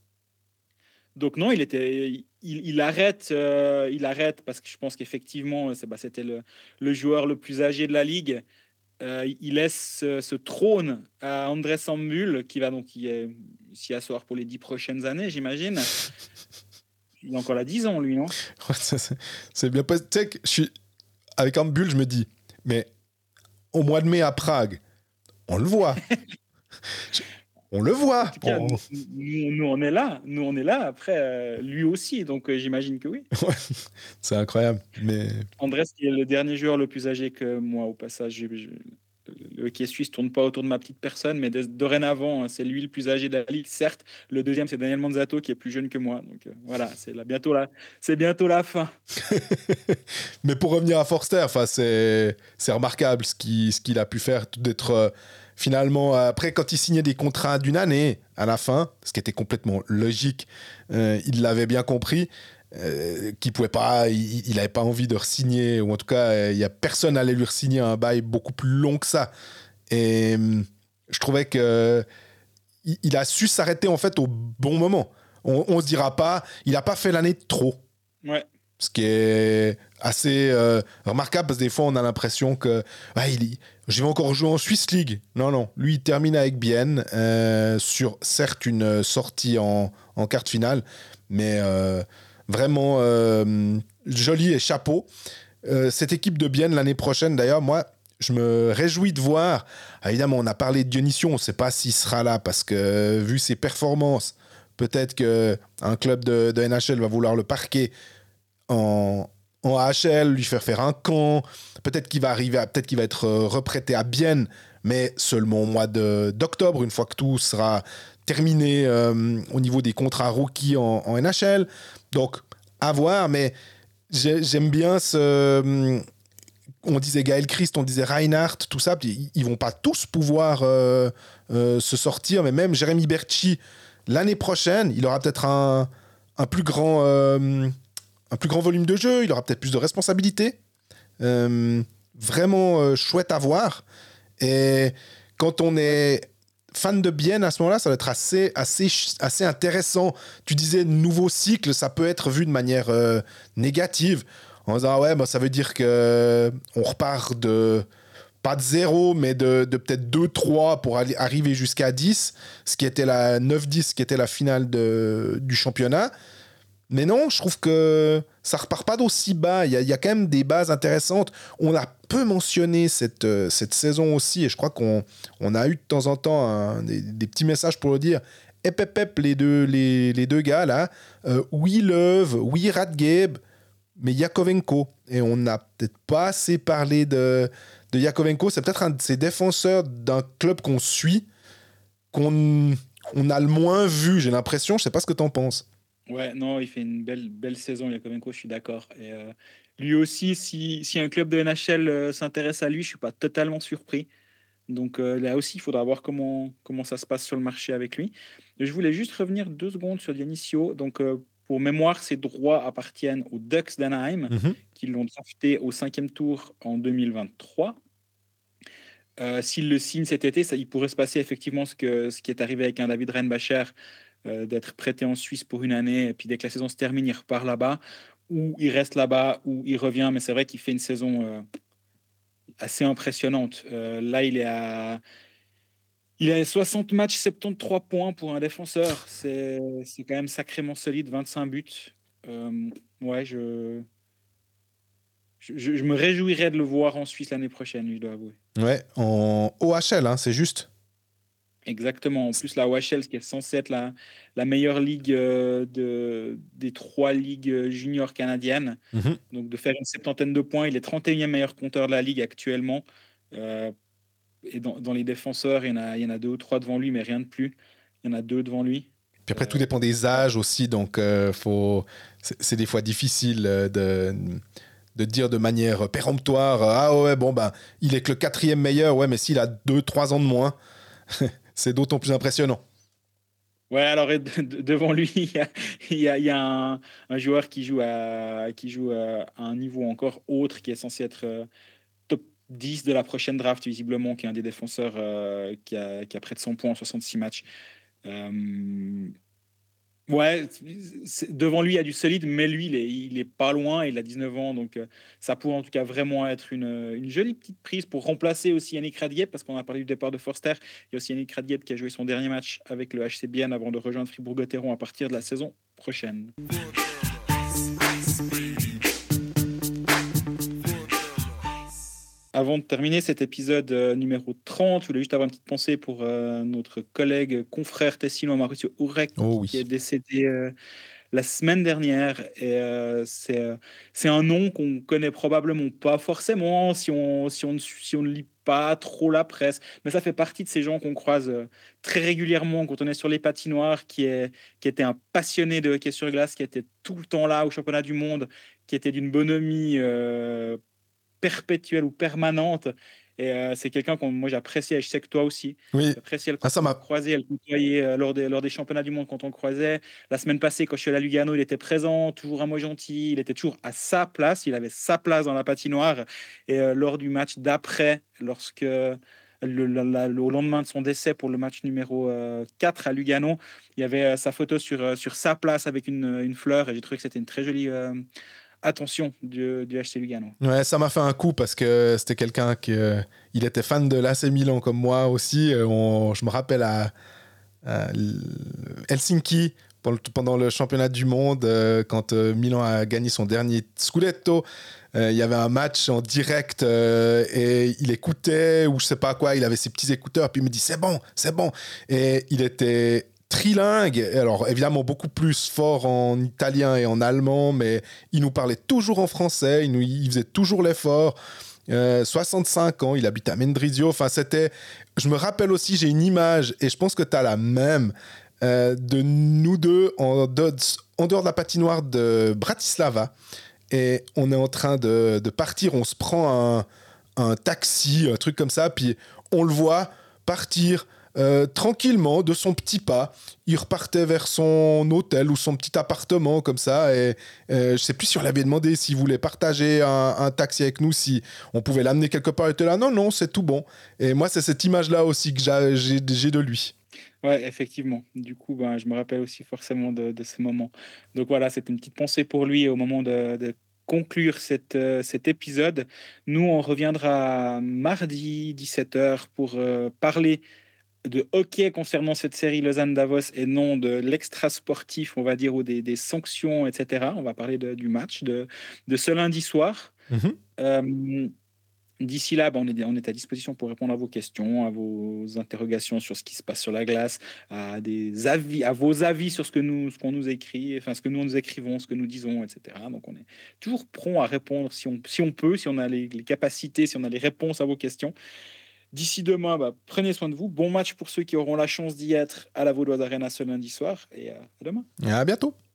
Donc non, il arrête parce que je pense qu'effectivement, c'était le joueur le plus âgé de la ligue. Il laisse ce trône à André Sambul, qui va donc s'y asseoir pour les 10 prochaines années, j'imagine. Il a encore là 10 ans, lui, non? Ouais, c'est bien. Tu sais que avec Ambul, je me dis, mais au mois de mai à Prague, on le voit. On le voit. En tout cas, nous, on est là. Nous, on est là. Après, lui aussi. Donc, j'imagine que oui. Ouais, c'est incroyable. Mais... Andrés, qui est le dernier joueur le plus âgé que moi, au passage. Le hockey suisse tourne pas autour de ma petite personne, mais dorénavant, c'est lui le plus âgé de la ligue. Certes, le deuxième, c'est Daniel Manzato, qui est plus jeune que moi. Donc, voilà, c'est bientôt la fin. Mais pour revenir à Forster, c'est remarquable ce qu'il a pu faire, d'être... finalement, après, quand il signait des contrats d'une année à la fin, ce qui était complètement logique, il l'avait bien compris, qu'il pouvait pas, il n'avait pas envie de re-signer, ou en tout cas, il y a personne allait lui re-signer un bail beaucoup plus long que ça. Et je trouvais que il a su s'arrêter en fait au bon moment. On se dira pas, il a pas fait l'année de trop. Ouais. Ce qui est assez remarquable parce que des fois on a l'impression que je vais encore jouer en Swiss League. Non, lui il termine avec Bienne sur certes une sortie en quart de finale, mais vraiment joli et chapeau. Cette équipe de Bienne l'année prochaine d'ailleurs, moi je me réjouis de voir. Évidemment on a parlé de Dionysion, on ne sait pas s'il sera là parce que vu ses performances, peut-être qu'un club de NHL va vouloir le parquer en AHL, lui faire un camp. Peut-être qu'il va être reprêté à Bienne, mais seulement au mois d'octobre, une fois que tout sera terminé au niveau des contrats rookies en NHL. Donc, à voir, mais j'aime bien on disait Gaël Christ, on disait Reinhardt, tout ça. Ils vont pas tous pouvoir se sortir, mais même Jérémy Berchi, l'année prochaine, il aura peut-être un plus grand volume de jeu, il aura peut-être plus de responsabilités. Vraiment chouette à voir. Et quand on est fan de Bienne à ce moment-là, ça va être assez intéressant. Tu disais nouveau cycle, ça peut être vu de manière négative. En disant, ça veut dire qu'on repart pas de 0, mais de peut-être 2-3 pour arriver jusqu'à 10, ce qui était la 9-10, qui était la finale du championnat. Mais non, je trouve que ça repart pas d'aussi bas. Il y a quand même des bases intéressantes. On a peu mentionné cette saison aussi, et je crois qu'on a eu de temps en temps des petits messages pour le dire. Les deux gars là. Oui Love, oui Radgabe, mais Yakovenko. Et on n'a peut-être pas assez parlé de Yakovenko. C'est peut-être un de ces défenseurs d'un club qu'on suit, qu'on a le moins vu, j'ai l'impression. Je sais pas ce que t'en penses. Ouais, non, il fait une belle saison, Yakovenko, je suis d'accord. Et lui aussi, si un club de NHL s'intéresse à lui, je suis pas totalement surpris. Donc là aussi, il faudra voir comment ça se passe sur le marché avec lui. Je voulais juste revenir 2 secondes sur Dionisio. Donc, pour mémoire, ses droits appartiennent aux Ducks d'Anaheim, qui l'ont drafté au 5e tour en 2023. S'il le signe cet été, il pourrait se passer effectivement ce qui est arrivé avec un David Reinbacher, d'être prêté en Suisse pour une année, et puis dès que la saison se termine, il repart là-bas, ou il reste là-bas, ou il revient. Mais c'est vrai qu'il fait une saison assez impressionnante. Là, il a 60 matchs, 73 points pour un défenseur. C'est quand même sacrément solide, 25 buts. Ouais, je me réjouirais de le voir en Suisse l'année prochaine, je dois avouer. Ouais, en OHL, hein, c'est juste. Exactement. En plus, la OHL, qui est censée être la meilleure ligue des 3 ligues juniors canadiennes, Mhm. donc de faire une septantaine de points, il est 31e meilleur compteur de la ligue actuellement. Euh, et dans les défenseurs, il y en a 2 ou 3 devant lui, mais rien de plus. Il y en a 2 devant lui. Puis après, tout Euh, dépend des âges aussi, donc c'est des fois difficile de dire de manière péremptoire, ah ouais, bon, ben, il est que le quatrième meilleur, ouais, mais s'il a 2, 3 ans de moins, c'est d'autant plus impressionnant. Ouais, alors devant lui, il y a un joueur qui joue à un niveau encore autre, qui est censé être top 10 de la prochaine draft, visiblement, qui est un des défenseurs qui a près de 100 points en 66 matchs. Euh, ouais, devant lui, il y a du solide, mais lui, il est pas loin, il a 19 ans, donc ça pourrait en tout cas vraiment être une jolie petite prise pour remplacer aussi Yannick Radiev, parce qu'on a parlé du départ de Forster. Il y a aussi Yannick Radiev qui a joué son dernier match avec le HCBN avant de rejoindre Fribourg-Gotteron à partir de la saison prochaine. Avant de terminer cet épisode numéro 30, je voulais juste avoir une petite pensée pour notre collègue confrère tessinois Mauricio Urec, Oh qui est oui. décédé la semaine dernière. Et c'est un nom qu'on connaît probablement pas forcément si on ne lit pas trop la presse. Mais ça fait partie de ces gens qu'on croise très régulièrement quand on est sur les patinoires, qui était un passionné de hockey sur glace, qui était tout le temps là au championnat du monde, qui était d'une bonhomie perpétuelle ou permanente. Et c'est quelqu'un que moi j'appréciais, et je sais que toi aussi. Oui. J'appréciais le Ah, ça m'a. croiser, le côtoyer lors des championnats du monde quand on le croisait. La semaine passée, quand je suis allé à Lugano, il était présent, toujours un mot gentil, il était toujours à sa place, il avait sa place dans la patinoire. Et lors du match d'après, lorsque au lendemain de son décès pour le match numéro 4 à Lugano, il y avait sa photo sur sa place avec une fleur, et j'ai trouvé que c'était une très jolie attention du HC Lugano. Ouais, ça m'a fait un coup parce que c'était quelqu'un qui il était fan de l'AC Milan comme moi aussi. Je me rappelle à Helsinki pendant le championnat du monde, quand Milan a gagné son dernier Scudetto. Il y avait un match en direct et il écoutait ou je sais pas quoi, il avait ses petits écouteurs puis il me dit c'est bon, c'est bon. Et il était trilingue, alors évidemment beaucoup plus fort en italien et en allemand, mais il nous parlait toujours en français, il faisait toujours l'effort. 65 ans, il habite à Mendrisio. Enfin, c'était. Je me rappelle aussi, j'ai une image, et je pense que tu as la même, de nous deux en dehors de la patinoire de Bratislava. Et on est en train de partir, on se prend un taxi, un truc comme ça, puis on le voit partir tranquillement de son petit pas. Il repartait vers son hôtel ou son petit appartement comme ça. Et je sais plus si on l'avait demandé s'il voulait partager un taxi avec nous, si on pouvait l'amener quelque part. Il était là, non, non, c'est tout bon. Et moi, c'est cette image-là aussi que j'ai de lui. Ouais, effectivement. Du coup, ben, je me rappelle aussi forcément de ce moment. Donc voilà, c'est une petite pensée pour lui au moment de conclure cet épisode. Nous, on reviendra mardi 17h pour parler de hockey concernant cette série Lausanne-Davos et non de l'extra sportif, on va dire, ou des sanctions, etc. On va parler du match de ce lundi soir. Mhm. Euh, D'ici là, on est à disposition pour répondre à vos questions, à vos interrogations sur ce qui se passe sur la glace, à vos avis sur ce qu'on nous écrit, enfin ce que nous écrivons, ce que nous disons, etc. Donc on est toujours prompt à répondre si on peut, si on a les capacités, si on a les réponses à vos questions. D'ici demain, prenez soin de vous. Bon match pour ceux qui auront la chance d'y être à la Vaudoise Arena ce lundi soir, et à demain. Et à bientôt.